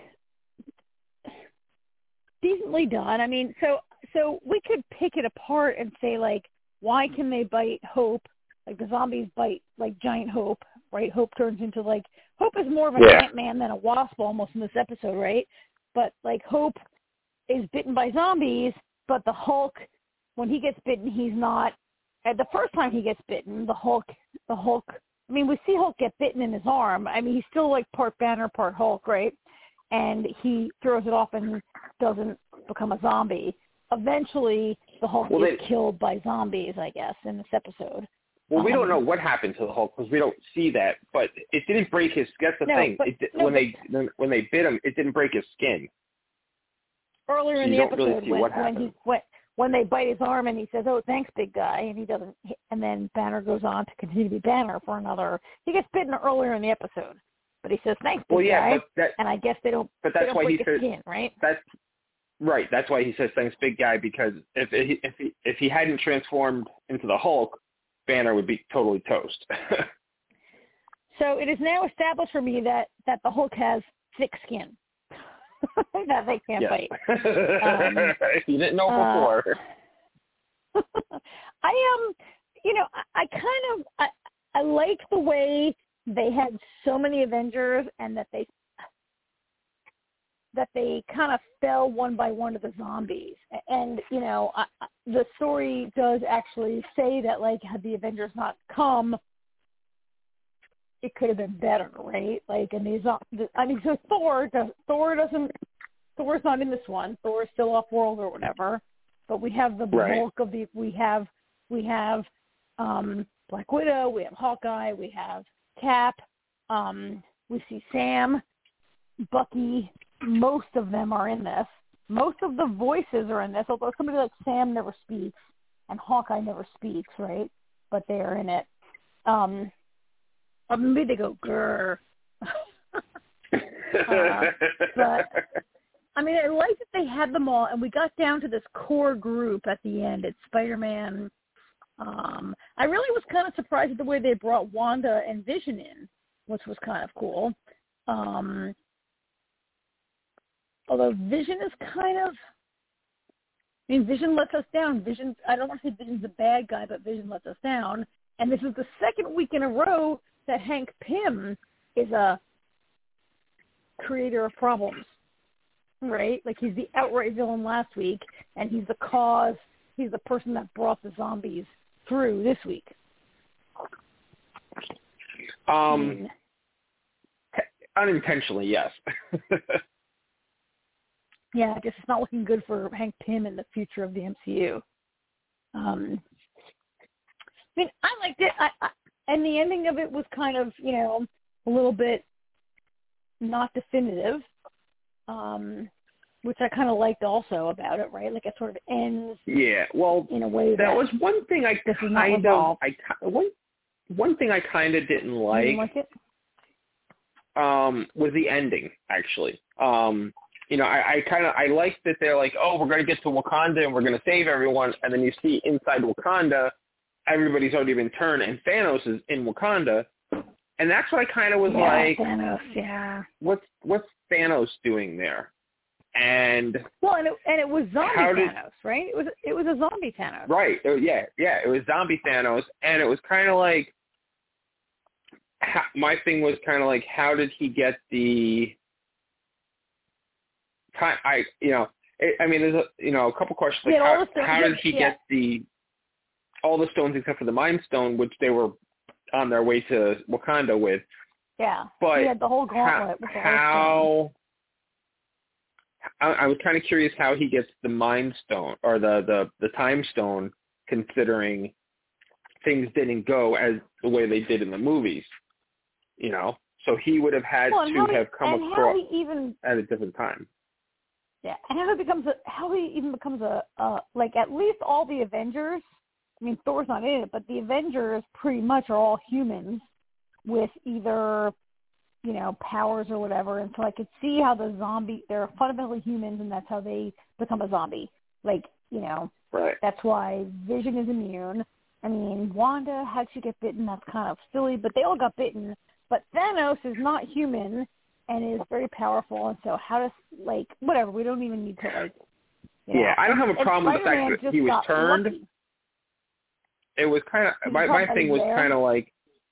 decently done. I mean, so so we could pick it apart and say, like, why can they bite Hope? Like the zombies bite like giant Hope, right? Hope turns into like Hope is more of an yeah. Ant-Man than a Wasp almost in this episode, right? But like Hope is bitten by zombies, but the Hulk, when he gets bitten, he's not. At the first time he gets bitten, the Hulk, the Hulk. I mean, we see Hulk get bitten in his arm. I mean, he's still like part Banner, part Hulk, right? And he throws it off and doesn't become a zombie. Eventually, the Hulk well, is they, killed by zombies, I guess, in this episode. Well, um, we don't know what happened to the Hulk because we don't see that. But it didn't break his. That's the no, thing. But, it, no, when but, they when they bit him, it didn't break his skin. Earlier so in you the don't episode, really see when, what when happened. he when, when they bite his arm and he says, "Oh, thanks, big guy," and he doesn't, and then Banner goes on to continue to be Banner for another. He gets bitten earlier in the episode, but he says, "Thanks, big well, yeah, guy," but that, and I guess they don't. But they that's don't why break he his says skin, right? That's right. That's why he says, "Thanks, big guy," because if he, if he if he hadn't transformed into the Hulk, Banner would be totally toast. So it is now established for me that, that the Hulk has thick skin that they can't yes. fight. Um, if you didn't know uh, before. I am, um, you know, I, I kind of, I, I like the way they had so many Avengers and that they, that they kind of fell one by one to the zombies. And, you know, I, the story does actually say that, like, had the Avengers not come, it could have been better, right? Like, and these, I mean, so Thor, does, Thor doesn't, Thor's not in this one. Thor's still off-world or whatever. But we have the right. bulk of the, we have, we have um, Black Widow, we have Hawkeye, we have Cap, um, we see Sam, Bucky. Most of them are in this. Most of the voices are in this, although somebody like Sam never speaks and Hawkeye never speaks, right? But they are in it. Um, or maybe they go, grrr. uh, but, I mean, I like that they had them all, and we got down to this core group at the end. It's Spider-Man. Um, I really was kind of surprised at the way they brought Wanda and Vision in, which was kind of cool. Um, although Vision is kind of, I mean, Vision lets us down. Vision, I don't want to say Vision's a bad guy, but Vision lets us down. And this is the second week in a row that Hank Pym is a creator of problems, right? Like, he's the outright villain last week, and he's the cause, he's the person that brought the zombies through this week. Um, unintentionally, yes. Yeah, I guess it's not looking good for Hank Pym in the future of the M C U. Um, I mean, I liked it, I, I, and the ending of it was kind of, you know, a little bit not definitive, um, which I kind of liked also about it, right? Like it sort of ends. Yeah, well, in a way that, that was one thing I kind of, I one one thing I kind of didn't like. You didn't like it? Um, was the ending actually. Um, you know, I, I kind of I liked that they're like, oh, we're gonna get to Wakanda and we're gonna save everyone, and then you see inside Wakanda, everybody's already been turned, and Thanos is in Wakanda, and that's what I kind of was yeah, like, Thanos, yeah. What's what's Thanos doing there? And well, and it and it was zombie how did, Thanos, right? It was it was a zombie Thanos, right? It, yeah, yeah, it was zombie Thanos, and it was kind of like. How, my thing was kind of like, how did he get the? I you know, it, I mean, there's a you know a couple questions like yeah, how, stones, how did he yeah. get the all the stones except for the Mind Stone, which they were on their way to Wakanda with. Yeah, but he had the whole gauntlet. How? how I, I was kind of curious how he gets the Mind Stone or the the the Time Stone, considering things didn't go as the way they did in the movies. You know, so he would have had well, to he, have come and across how he even, at a different time. Yeah, and how he becomes a, how he even becomes a, uh, like at least all the Avengers, I mean, Thor's not in it, but the Avengers pretty much are all humans with either, you know, powers or whatever. And so I could see how the zombie, they're fundamentally humans, and that's how they become a zombie. Like, you know, right. That's why Vision is immune. I mean, Wanda, how'd she get bitten? That's kind of silly, but they all got bitten. But Thanos is not human and is very powerful, and so how does, like, whatever, we don't even need to, like, you know. Yeah, I don't have a problem with the fact Spider-Man that he was turned. Lucky. It was kind of, my, my thing was kind of like,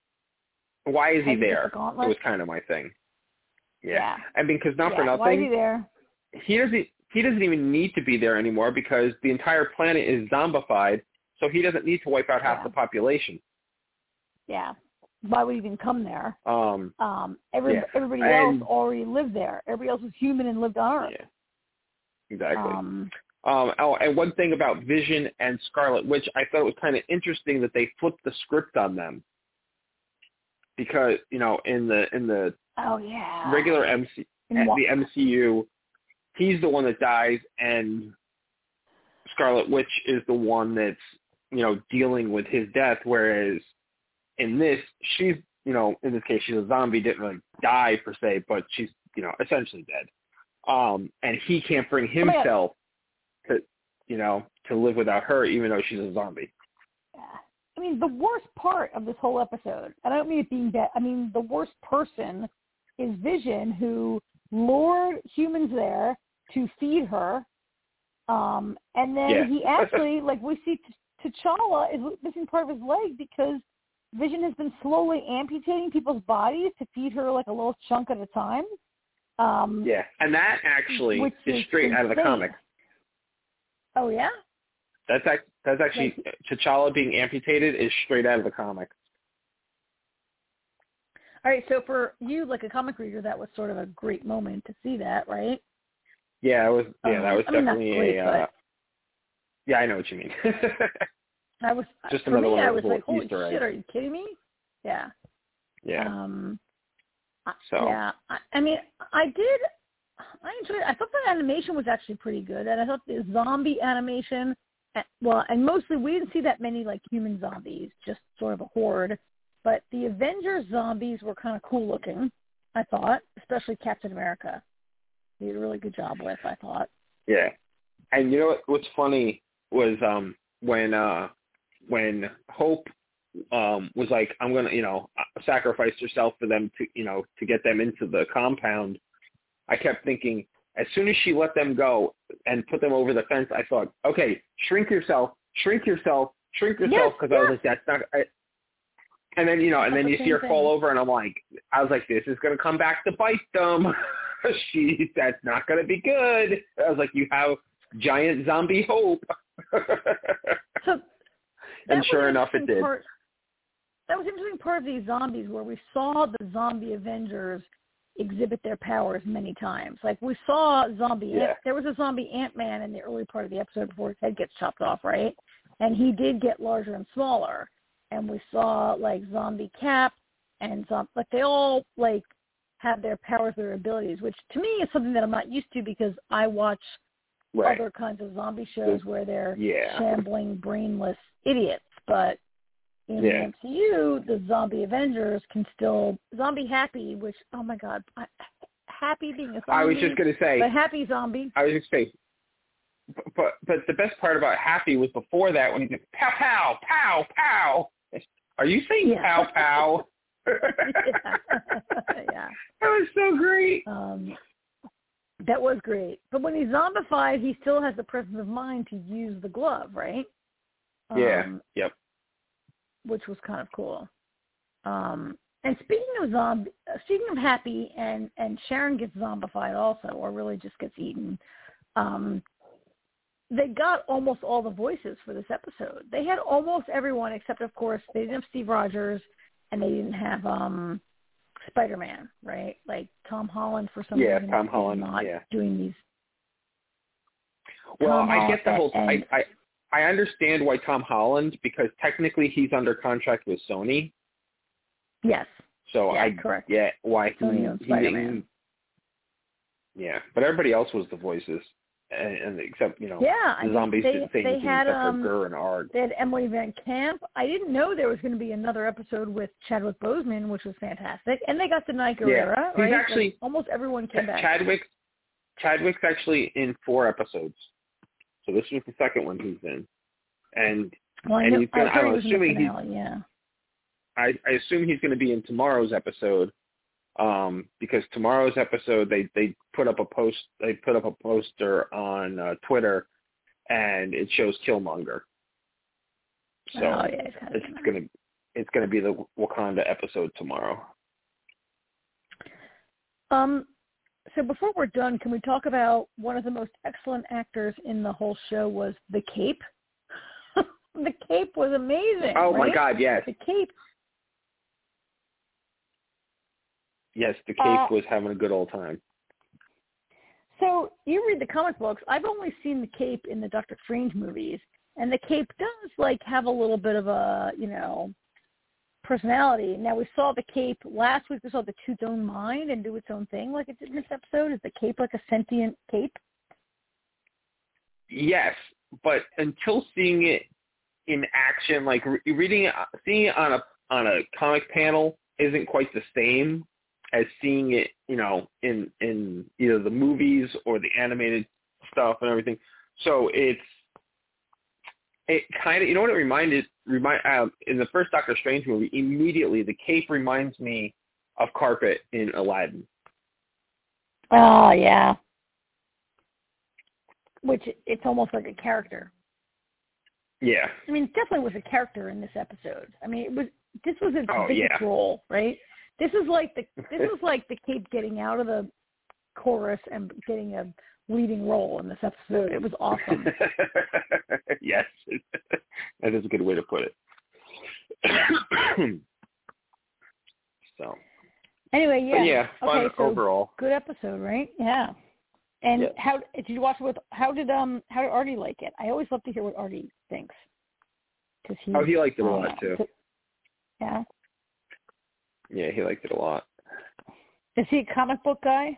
why is he there? It was kind of my thing. Yeah. yeah. I mean, because not yeah. for nothing. Why is he there? He doesn't, he doesn't even need to be there anymore because the entire planet is zombified, so he doesn't need to wipe out half yeah. the population. Yeah. Why would he even come there? Um, um, every, yeah. Everybody and, else already lived there. Everybody else was human and lived on Earth. Yeah, exactly. Um, um, oh, and one thing about Vision and Scarlet Witch, I thought it was kind of interesting that they flipped the script on them. Because, you know, in the in the oh, yeah. regular M C, the M C U, he's the one that dies, and Scarlet Witch is the one that's, you know, dealing with his death, whereas in this, she's, you know, in this case, she's a zombie, didn't really die per se, but she's, you know, essentially dead. Um, and he can't bring himself to, you know, to live without her, even though she's a zombie. Yeah. I mean, the worst part of this whole episode, and I don't mean it being bad, I mean, the worst person is Vision, who lured humans there to feed her, um, and then yeah. he actually, like, we see T'Challa is missing part of his leg because Vision has been slowly amputating people's bodies to feed her, like, a little chunk at a time. Um, yeah, and that actually is, is straight insane. out of the comic. Oh, yeah? That's act, that's actually, like, T'Challa being amputated is straight out of the comic. All right, so for you, like a comic reader, that was sort of a great moment to see that, right? Yeah, it was. Yeah, um, that was I mean, definitely great, a. Uh, yeah, I know what you mean. I was just for another me. one I of was those like, "Holy Easter shit! eggs. Are you kidding me?" Yeah. Yeah. Um. So. Yeah, I, I mean, I did. I enjoyed. I thought the animation was actually pretty good, and I thought the zombie animation. Well, and mostly we didn't see that many like human zombies, just sort of a horde. But the Avengers zombies were kind of cool looking, I thought, especially Captain America. He did a really good job with, I thought. Yeah. And you know what, what's funny was um, when uh, when Hope um, was like, I'm going to, you know, sacrifice herself for them to, you know, to get them into the compound, I kept thinking, as soon as she let them go and put them over the fence, I thought, okay, shrink yourself, shrink yourself, shrink yourself, because yes, yes. I was like, that's not. I, and then, you know, and then you see her thing. fall over, and I'm like, I was like, this is going to come back to bite them. she, that's not going to be good. I was like, you have giant zombie Hope. so and sure enough, it did. Part, that was an interesting part of these zombies, where we saw the zombie Avengers exhibit their powers many times. Like we saw zombie, yeah. Ant, there was a zombie Ant-Man in the early part of the episode before his head gets chopped off, right? And he did get larger and smaller. And we saw like zombie Cap and some, but they all like have their powers, their abilities, which to me is something that I'm not used to because I watch right. other kinds of zombie shows where they're yeah. shambling, brainless idiots. But in yeah. the M C U, the zombie Avengers can still zombie happy, which oh my god, I, happy being a zombie. I was just gonna say, but happy zombie. I was just say, but but the best part about happy was before that when he did pow pow pow pow. Are you saying yeah. pow pow? yeah. yeah. That was so great. Um, that was great. But when he's zombified, he still has the presence of mind to use the glove, right? Yeah. Um, yep. Which was kind of cool. Um, and speaking of zombie, speaking of Happy, and, and Sharon gets zombified also, or really just gets eaten. Um, they got almost all the voices for this episode. They had almost everyone except, of course, they didn't have Steve Rogers, and they didn't have um, Spider-Man, right? Like Tom Holland for some yeah, reason Tom is Holland, not yeah. doing these. Well, Tom I get the whole. and, I, I I understand why Tom Holland, because technically he's under contract with Sony. Yes. So yeah, I correct. get why he, Sony owns he Spider-Man. Yeah, but everybody else was the voices, and, and except you know yeah, the I zombies they, didn't say they anything had, except um, for Gurr and Arg. They had Emily Van Camp. I didn't know there was going to be another episode with Chadwick Boseman, which was fantastic. And they got Denai Guerrera, yeah. right? He's actually like, almost everyone came back. Chadwick. Chadwick's actually in four episodes, so this was the second one he's in, and well, I and know, he's gonna. I I'm he assuming he's. finale, yeah. I, I assume he's going to be in tomorrow's episode, um, because tomorrow's episode they, they put up a post they put up a poster on uh, Twitter, and it shows Killmonger. So oh, yeah, it's, it's gonna it's gonna be the Wakanda episode tomorrow. Um, so before we're done, can we talk about one of the most excellent actors in the whole show was the Cape? The Cape was amazing. Oh right? my God, yes. The Cape. Yes, the Cape uh, was having a good old time. So you read the comic books. I've only seen the Cape in the Doctor Strange movies, and the Cape does like have a little bit of a, you know, personality. Now we saw the Cape last week. We saw the Toot's own mind and do its own thing, like it did in this episode. Is the Cape like a sentient Cape? Yes, but until seeing it in action, like re- reading it, seeing it on a on a comic panel isn't quite the same as seeing it, you know, in in either the movies or the animated stuff and everything. So it's it kind of, you know what it reminded remind um, in the first Doctor Strange movie. Immediately, the Cape reminds me of Carpet in Aladdin. Oh yeah, which it's almost like a character. Yeah, I mean, it definitely was a character in this episode. I mean, it was this was its oh, biggest yeah. role, right? This is like the this is like the Cape getting out of the chorus and getting a leading role in this episode. It was awesome. Yes, that is a good way to put it. So anyway, yeah, but yeah, fun okay, so overall. Good episode, right? Yeah. And yes. how did you watch it with? How did um how did Artie like it? I always love to hear what Artie thinks. Cause he, oh, he liked it a uh, lot too. Yeah. Yeah, he liked it a lot. Is he a comic book guy?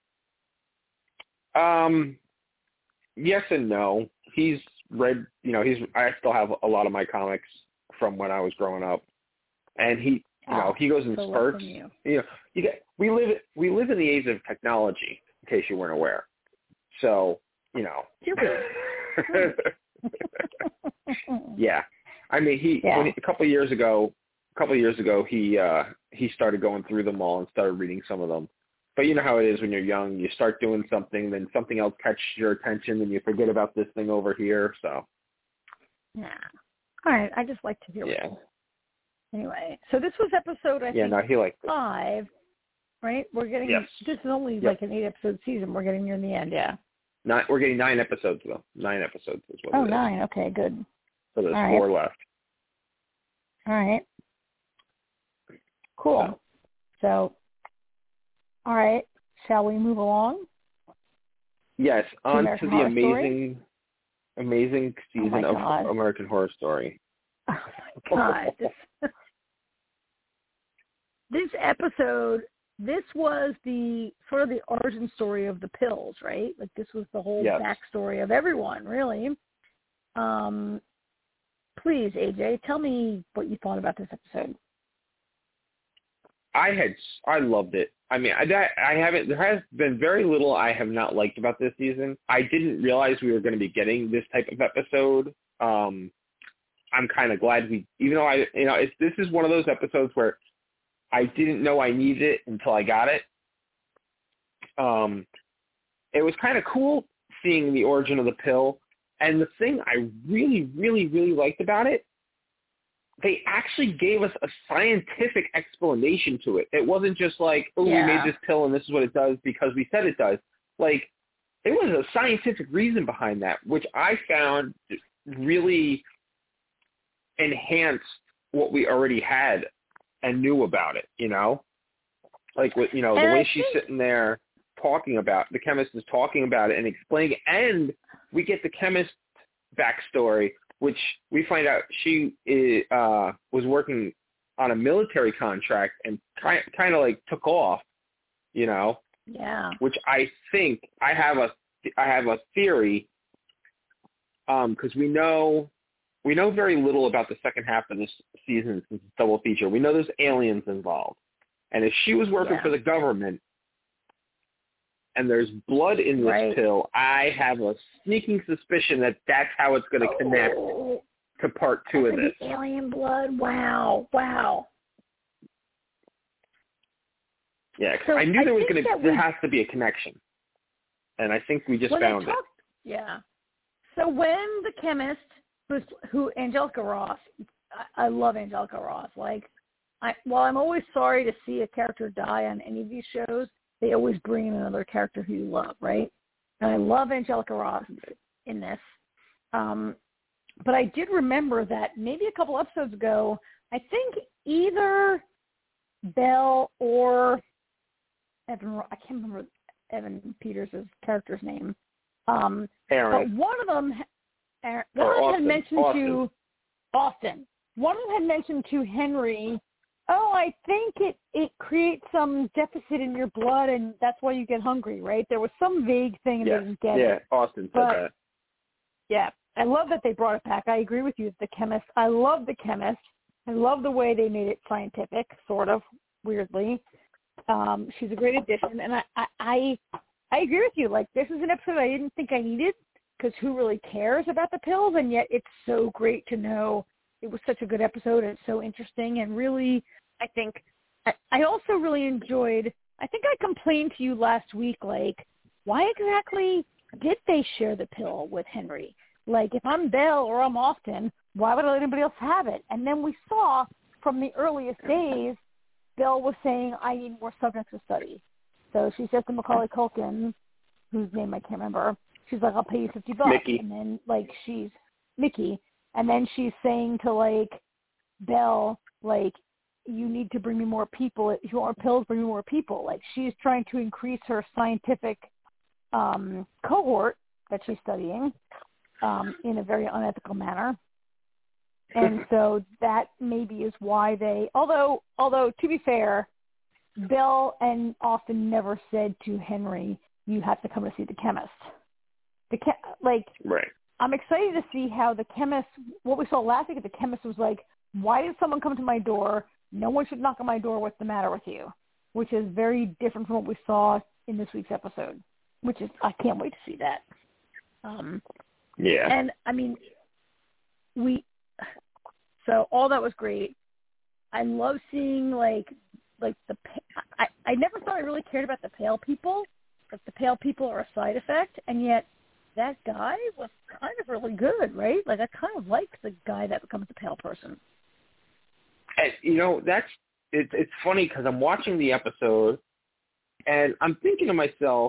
Um, yes and no. He's read, you know, he's. I still have a lot of my comics from when I was growing up, and he, you oh, know, he goes in so spurts. You. you know, you get. We live. We live in the age of technology. In case you weren't aware, so you know. Yeah, I mean, he yeah. when he, a couple of years ago. A couple of years ago, he uh, he started going through them all and started reading some of them. But you know how it is when you're young. You start doing something, then something else catches your attention, and you forget about this thing over here. So. Yeah. All right. I just like to hear. Yeah. What anyway, so this was episode I yeah, think no, he liked it. five. Right. We're getting. Yes. This is only yep. like an eight-episode season. We're getting near the end. Yeah. Nine, we're getting nine episodes though. Nine episodes is what oh, it is. nine. Okay. Good. So there's all four right. left. All right. Cool. So, all right. Shall we move along? Yes, on to the Horror amazing, Story? amazing season oh of God. American Horror Story. Oh my God! This, this episode this was the sort of the origin story of the pills, right? Like this was the whole yes. backstory of everyone, really. Um, please, A J, tell me what you thought about this episode. I had, I loved it. I mean, I, I haven't, there has been very little I have not liked about this season. I didn't realize we were going to be getting this type of episode. Um, I'm kind of glad we, even though I, you know, it's, this is one of those episodes where I didn't know I needed it until I got it. Um, it was kind of cool seeing the origin of the pill. And the thing I really, really, really liked about it, they actually gave us a scientific explanation to it. It wasn't just like, oh, yeah. we made this pill and this is what it does because we said it does. Like, it was a scientific reason behind that, which I found really enhanced what we already had and knew about it, you know? Like, with, you know, and the way I she's think... sitting there talking about, the chemist is talking about it and explaining, and we get the chemist backstory, which we find out she uh, was working on a military contract and kind kind of like took off, you know. Yeah. Which I think I have a I have a theory, because um, we know we know very little about the second half of this season since it's double feature. We know there's aliens involved, and if she was working yeah. for the government, and there's blood in this right. pill, I have a sneaking suspicion that that's how it's going to connect oh, to part two of this. Alien blood. Wow. Wow. Yeah, cause so I knew there I was going to, we, there has to be a connection. And I think we just well, found talked, it. Yeah. So when the chemist, who's, who, Angelica Ross, I, I love Angelica Ross. Like, I, while I'm always sorry to see a character die on any of these shows, they always bring in another character who you love, right? And I love Angelica Ross in this. Um, but I did remember that maybe a couple episodes ago, I think either Belle or Evan, I can't remember Evan Peters' character's name. Um, Aaron. but one of them, Aaron, one or of them Austin. had mentioned Austin. to Austin. One of them had mentioned to Henry, oh, I think it, it creates some deficit in your blood, and that's why you get hungry, right? There was some vague thing and yes. they didn't get yeah, it. Austin said but, that. Yeah, I love that they brought it back. I agree with you, the chemist. I love the chemist. I love the way they made it scientific, sort of, weirdly. Um, she's a great addition, and I, I, I, I agree with you. Like, this is an episode I didn't think I needed, because who really cares about the pills? And yet it's so great to know it was such a good episode and so interesting, and really, I think, I, I also really enjoyed, I think I complained to you last week, like, why exactly did they share the pill with Henry? Like, if I'm Belle or I'm Austin, why would I let anybody else have it? And then we saw from the earliest days, Belle was saying, I need more subjects to study. So she said to Macaulay Culkin, whose name I can't remember, she's like, I'll pay you fifty bucks. Mickey. And then, like, she's, Mickey. And then she's saying to, like, Belle, like, you need to bring me more people. If you want pills, bring me more people. Like, she's trying to increase her scientific um, cohort that she's studying um, in a very unethical manner. And so that maybe is why they, although, although to be fair, Belle and Austin never said to Henry, you have to come to see the chemist. The che- like, right. I'm excited to see how the chemist, what we saw last week, the chemist was like, why did someone come to my door? No one should knock on my door. What's the matter with you? Which is very different from what we saw in this week's episode, which is, I can't wait to see that. Um, yeah. And, I mean, we, so all that was great. I love seeing, like, like the, I, I never thought I really cared about the pale people. Like, the pale people are a side effect, and yet that guy was kind of really good, right? Like, I kind of liked the guy that becomes the pale person. And, you know, that's, it, it's funny because I'm watching the episode and I'm thinking to myself,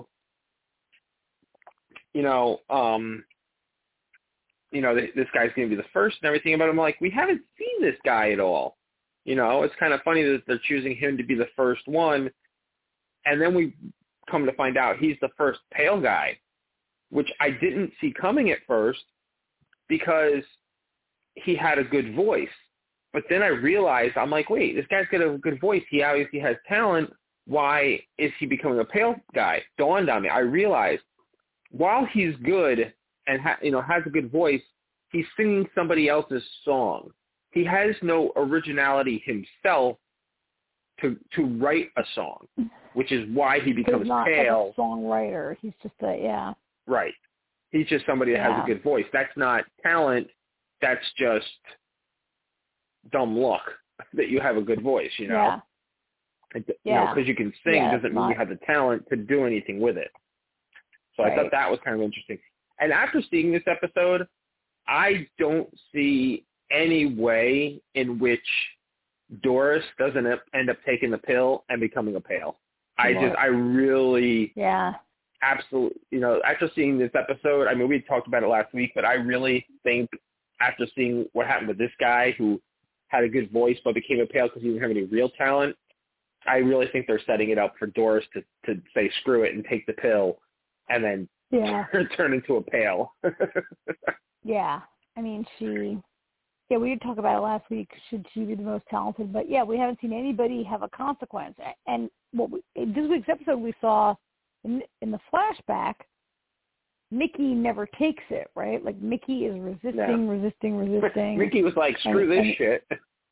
you know, um, you know, this, this guy's going to be the first and everything, but I'm like, we haven't seen this guy at all. You know, it's kind of funny that they're choosing him to be the first one. And then we come to find out he's the first pale guy, which I didn't see coming at first because he had a good voice. But then I realized, I'm like, wait, this guy's got a good voice. He obviously has talent. why is he becoming a pale guy? Dawned on me. I realized while he's good and ha- you know has a good voice, he's singing somebody else's song. He has no originality himself to to write a song, which is why he becomes he's not pale. Like a songwriter. He's just a yeah. Right. He's just somebody that yeah. has a good voice. That's not talent. That's just dumb luck that you have a good voice. You know. Yeah. You yeah. know, because you can sing yeah, doesn't mean not... you have the talent to do anything with it. So right. I thought that was kind of interesting. And after seeing this episode, I don't see any way in which Doris doesn't end up taking the pill and becoming a pale. I just, I really, yeah, absolutely, you know, after seeing this episode, I mean, we talked about it last week, but I really think after seeing what happened with this guy who had a good voice but became a pale because he didn't have any real talent, I really think they're setting it up for Doris to, to say screw it and take the pill and then yeah. turn into a pale. yeah. I mean, she, yeah, we did talk about it last week. Should she be the most talented? But, yeah, we haven't seen anybody have a consequence. And what we, in this week's episode, we saw in, in the flashback, Mickey never takes it, right? Like, Mickey is resisting, no. resisting, resisting. Mickey was like, screw and, this and, shit.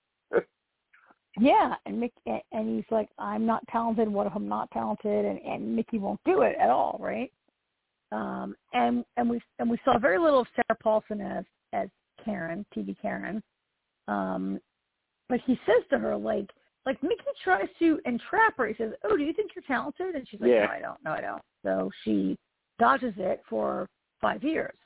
Yeah, and Mickey, and he's like, I'm not talented. What if I'm not talented? And, and Mickey won't do it at all, right? Um, and and we and we saw very little of Sarah Paulson as as Karen, T V Karen. Um, but he says to her, like, like Mickey tries to entrap her. He says, "Oh, do you think you're talented?" And she's like, yeah. "No, I don't. No, I don't." So she dodges it for five years.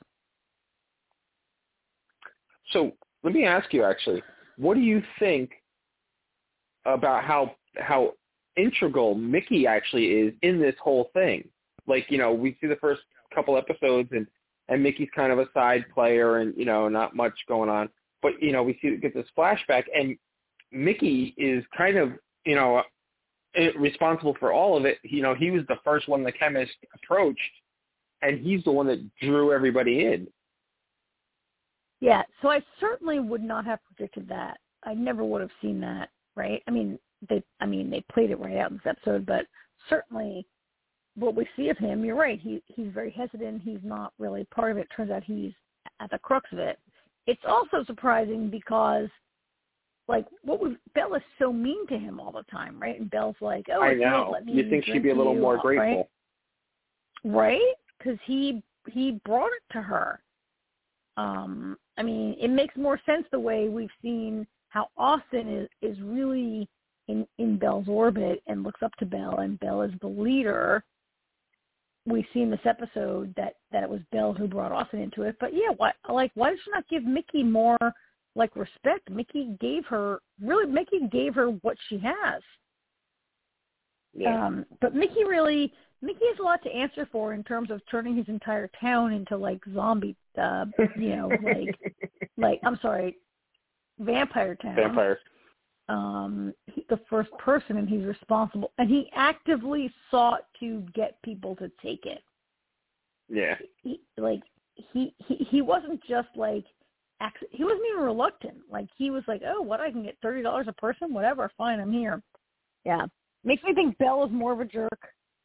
So let me ask you, actually, what do you think about how how integral Mickey actually is in this whole thing? Like, you know, we see the first couple episodes and, and Mickey's kind of a side player and, you know, not much going on. But, you know, we see get this flashback and Mickey is kind of, you know, responsible for all of it. You know, he was the first one the chemist approached and he's the one that drew everybody in. Yeah, so I certainly would not have predicted that. I never would have seen that. Right? I mean, they. I mean, they played it right out in this episode, but certainly, what we see of him, you're right. He he's very hesitant. He's not really part of it. Turns out he's at the crux of it. It's also surprising because, like, what was Belle is so mean to him all the time, right? And Belle's like, "Oh, I know. Let me you think she'd be a little you, more grateful, right? Right? Because he he brought it to her. Um, I mean, it makes more sense the way we've seen how Austin is, is really in, in Belle's orbit and looks up to Belle, and Belle is the leader. We see in this episode that, that it was Belle who brought Austin into it. But, yeah, why, like, why did she not give Mickey more, like, respect? Mickey gave her, really, Mickey gave her what she has. Yeah. Um, but Mickey really, Mickey has a lot to answer for in terms of turning his entire town into, like, zombie, uh, you know, like, like, I'm sorry, Vampire Town. Vampire. Um, he, the first person, and he's responsible. And he actively sought to get people to take it. Yeah. He, like, he, he, he wasn't just, like, he wasn't even reluctant. Like, he was like, oh, what, I can get thirty dollars a person? Whatever, fine, I'm here. Yeah. Makes me think Belle is more of a jerk.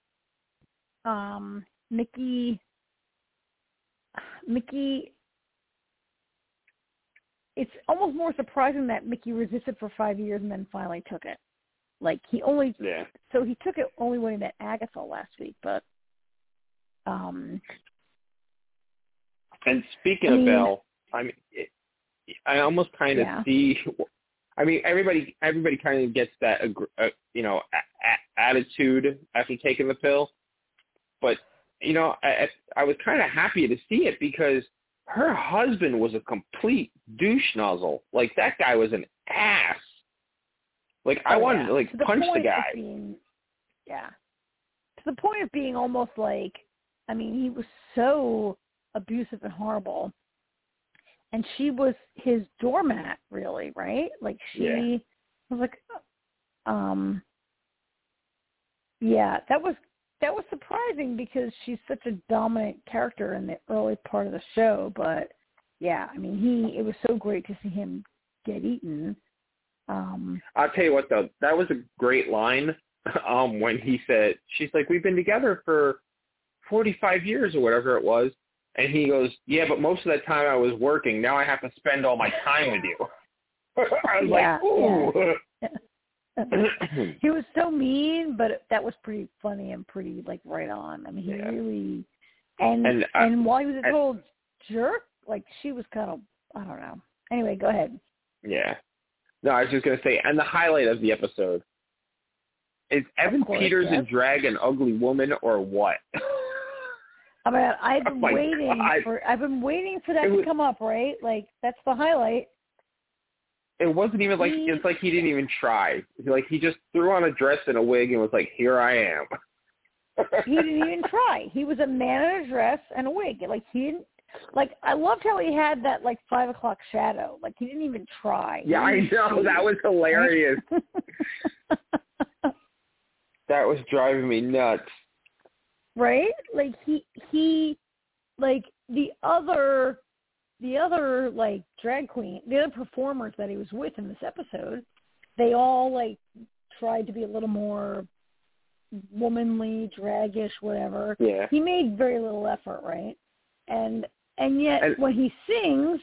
Um, Mickey, Mickey, it's almost more surprising that Mickey resisted for five years and then finally took it. Like, he only, yeah. so he took it only when he met Agatha last week, but, um. And speaking I of mean, Belle, I mean, it, I almost kind of yeah. see, I mean, everybody, everybody kind of gets that, uh, you know, a, a, attitude after taking the pill, but, you know, I, I was kind of happy to see it because her husband was a complete douche nozzle. Like, that guy was an ass. Like, I oh, wanted yeah. to, like, to the punch the point guy. Of being, yeah. To the point of being almost like, I mean, he was so abusive and horrible. And she was his doormat, really, right? Like, she yeah. was like, um, yeah, that was, that was surprising because she's such a dominant character in the early part of the show. But yeah, I mean, he, it was so great to see him get eaten. Um, I'll tell you what, though, that was a great line um, when he said, she's like, we've been together for forty-five years or whatever it was. And he goes, yeah, but most of that time I was working. Now I have to spend all my time with you. I was yeah, like, ooh. Yeah. He was so mean, but that was pretty funny and pretty, like, right on. I mean, he yeah. really, and and, uh, and while he was a and, total jerk, like, she was kind of, I don't know. Anyway, go ahead. Yeah. No, I was just going to say, and the highlight of the episode, is Evan course, Peters yes. in drag an ugly woman or what? I mean, I've been Oh waiting God. for I've been waiting for that It to was, come up, right? Like, that's the highlight. It wasn't even like, he, it's like he didn't even try. Like, he just threw on a dress and a wig and was like, here I am. He didn't even try. He was a man in a dress and a wig. Like, he didn't, like, I loved how he had that, like, five o'clock shadow. Like, he didn't even try. Yeah, I know. That was hilarious. That was driving me nuts. Right? Like, he, he, like, the other, the other, like, drag queen, the other performers that he was with in this episode, they all, like, tried to be a little more womanly, draggish, whatever. Yeah. He made very little effort, right? And and yet and, when he sings,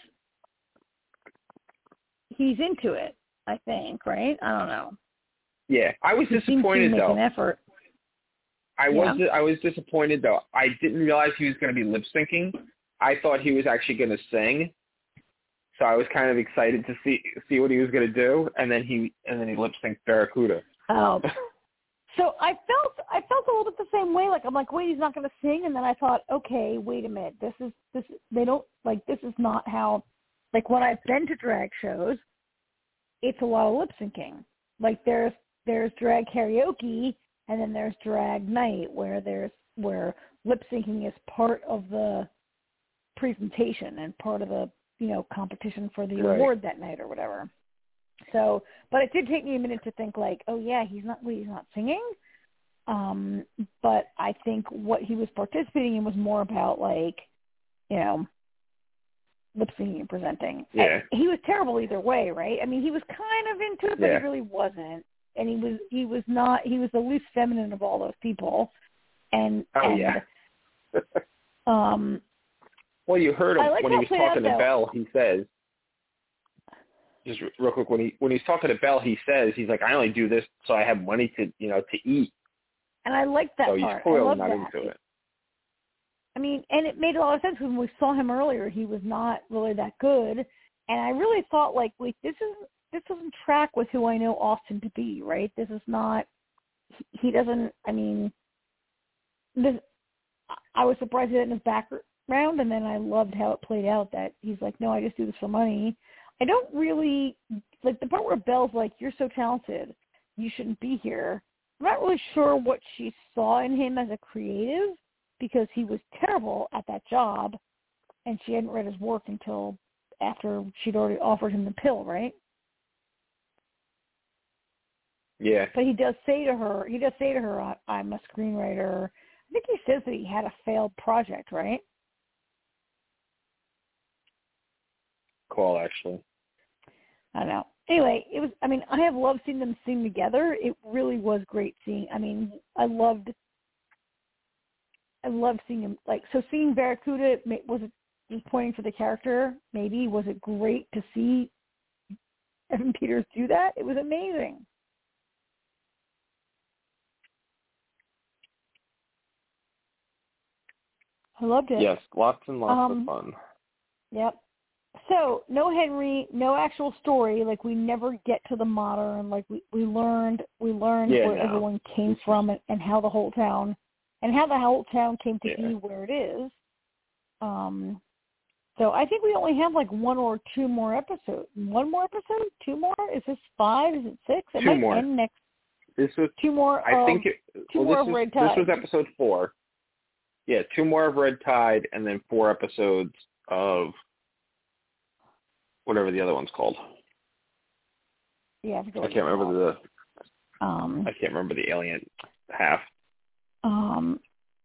he's into it, I think, right? I don't know. Yeah. I was he disappointed, seems to though. make an effort. I yeah. was I was disappointed, though. I didn't realize he was going to be lip-syncing. I thought he was actually going to sing. So I was kind of excited to see see what he was going to do, and then he and then he lip-synced Barracuda. Oh. So I felt I felt a little bit the same way. Like, I'm like, wait, he's not going to sing, and then I thought, okay, wait a minute, this is this. They don't like this is not how. Like, when I've been to drag shows, it's a lot of lip syncing. Like, there's there's drag karaoke, and then there's drag night, where there's where lip syncing is part of the presentation and part of the you know competition for the right. award that night or whatever. So, but it did take me a minute to think, like, oh yeah, he's not, wait, he's not singing. Um, but I think what he was participating in was more about, like, you know, lip singing and presenting. Yeah. I, he was terrible either way, right? I mean, he was kind of into it, but yeah. he really wasn't. And he was, he was not, he was the least feminine of all those people. And, oh and, yeah. um. Well, you heard him like when he was talking out, to Belle. He says, just real quick, when he when he's talking to Belle, he says, he's like, I only do this so I have money to you know to eat. And I liked that so part. he's clearly I love not that. into it. I mean, and it made a lot of sense when we saw him earlier. He was not really that good, and I really thought, like, wait, this is this doesn't track with who I know Austin to be, right? This is not. He, he doesn't. I mean, this. I was surprised he had in his background, and then I loved how it played out. That he's like, no, I just do this for money. I don't really like the part where Belle's like, you're so talented, you shouldn't be here. I'm not really sure what she saw in him as a creative, because he was terrible at that job, and she hadn't read his work until after she'd already offered him the pill, right? Yeah. But he does say to her, he does say to her, I'm a screenwriter. I think he says that he had a failed project, right? Cool, actually. I don't know. Anyway, it was, I mean, I have loved seeing them sing together. It really was great seeing, I mean, I loved, I loved seeing him, like, so seeing Barracuda, was it just pointing for the character? Maybe. Was it great to see Evan Peters do that? It was amazing. I loved it. Yes, lots and lots um, of fun. Yep. So, no Henry, no actual story. Like, we never get to the modern. Like, we, we learned we learned yeah, where no. everyone came from and, and how the whole town and how the whole town came to yeah. be where it is. Um, so I think we only have like one or two more episodes. One more episode? Two more? Is this five? Is it six? It two might more. End next. This was two more. I of, think it, two well, more this of was, Red Tide. This was episode four. Yeah, two more of Red Tide, and then four episodes of whatever the other one's called. Yeah, I, I can't remember the. Um, I can't remember the alien half. Um.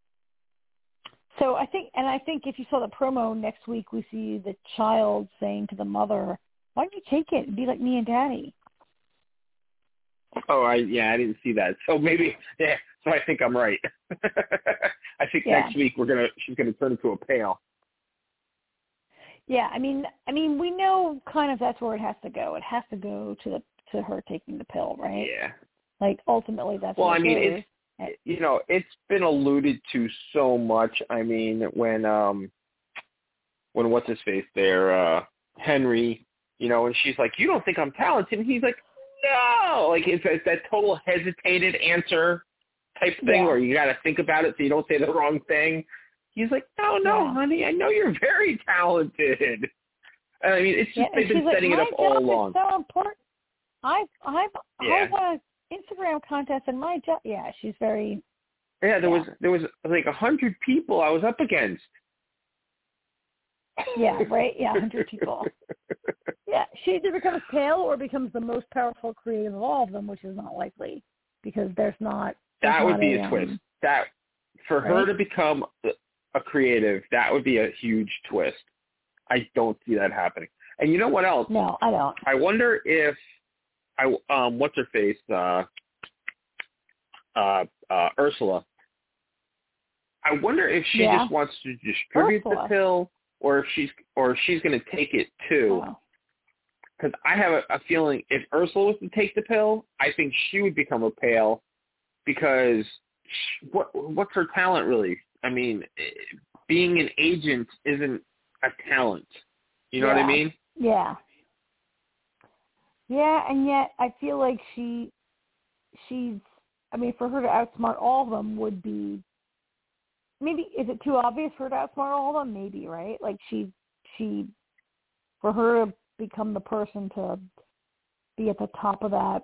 So I think, and I think if you saw the promo next week, we see the child saying to the mother, "Why don't you take it and be like me and Daddy?" Oh, I yeah, I didn't see that. So maybe yeah. So I think I'm right. I think Yeah. next week we're gonna she's gonna turn into a pail. Yeah, I mean, I mean, we know kind of that's where it has to go. It has to go to the to her taking the pill, right? Yeah. Like ultimately, that's Well, what I mean, it it's you know, it's been alluded to so much. I mean, when um, when what's his face there, uh, Henry, you know, and she's like, "You don't think I'm talented?" And he's like, "No!" Like it's, it's that total hesitated answer type thing, Yeah. where you got to think about it so you don't say the wrong thing. He's like, "No, no, Yeah. honey, I know you're very talented." And I mean, it's just Yeah, they've been like, setting it my up all job along. Is so important. I've I've Yeah. I won an Instagram contest, and my job. Yeah, she's very. Yeah, there yeah. was there was like a hundred people I was up against. Yeah, right. Yeah, a hundred people. Yeah, she either becomes pale or becomes the most powerful creative of all of them, which is not likely because there's not. There's That would not be a, a twist. um, That for her right? to become a creative, that would be a huge twist. I don't see that happening. And you know what else? No, I don't. I wonder if I um what's her face uh uh uh Ursula. I wonder if she Yeah. just wants to distribute Ursula. the pill, or if she's or if she's going to take it too. Oh. Because I have a, a feeling if Ursula was to take the pill, I think she would become a pale. Because she, what what's her talent really? I mean, being an agent isn't a talent. You know yeah. what I mean? Yeah. Yeah, and yet I feel like she, she's. I mean, for her to outsmart all of them would be. Maybe is it too obvious for her to outsmart all of them? Maybe, right? Like she, she, for her to become the person to be at the top of that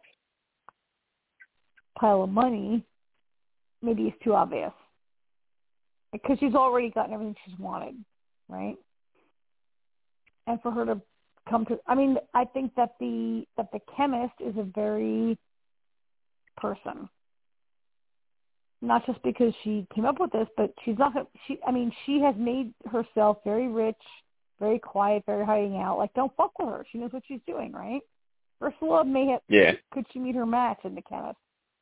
pile of money, maybe it's too obvious. Because she's already gotten everything she's wanted, right? And for her to come to, I mean, I think that the that the chemist is a very person. Not just because she came up with this, but she's not. She, I mean, she has made herself very rich, very quiet, very hiding out. Like, don't fuck with her. She knows what she's doing, right? Ursula may have. Yeah. Could she meet her match in the chemist?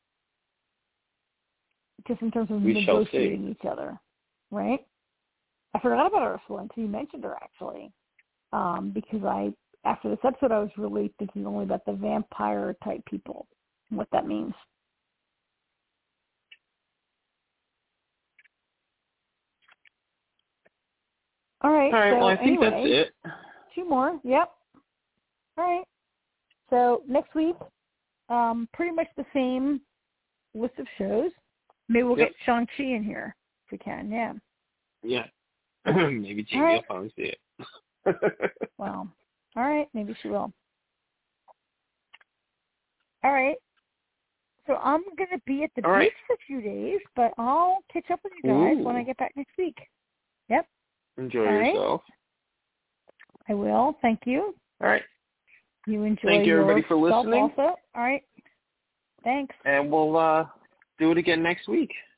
Just in terms of We shall negotiating each other, right? I forgot about Ursula until you mentioned her, actually, um, because I after this episode I was really thinking only about the vampire type people and what that means. All right. All right. So Well, I think anyway, that's it. Two more. Yep. All right. So next week, um, pretty much the same list of shows. Maybe we'll Yep. get Shang-Chi in here if we can. Yeah. Yeah. Maybe Jamie right. will finally see it. Well, all right. Maybe she will. All right. So I'm going to be at the All beach right. for a few days, but I'll catch up with you guys Ooh. when I get back next week. Yep. Enjoy All right. yourself. I will. Thank you. All right. You enjoy Thank you, everybody, for yourself listening. also. All right. Thanks. And we'll uh, do it again next week.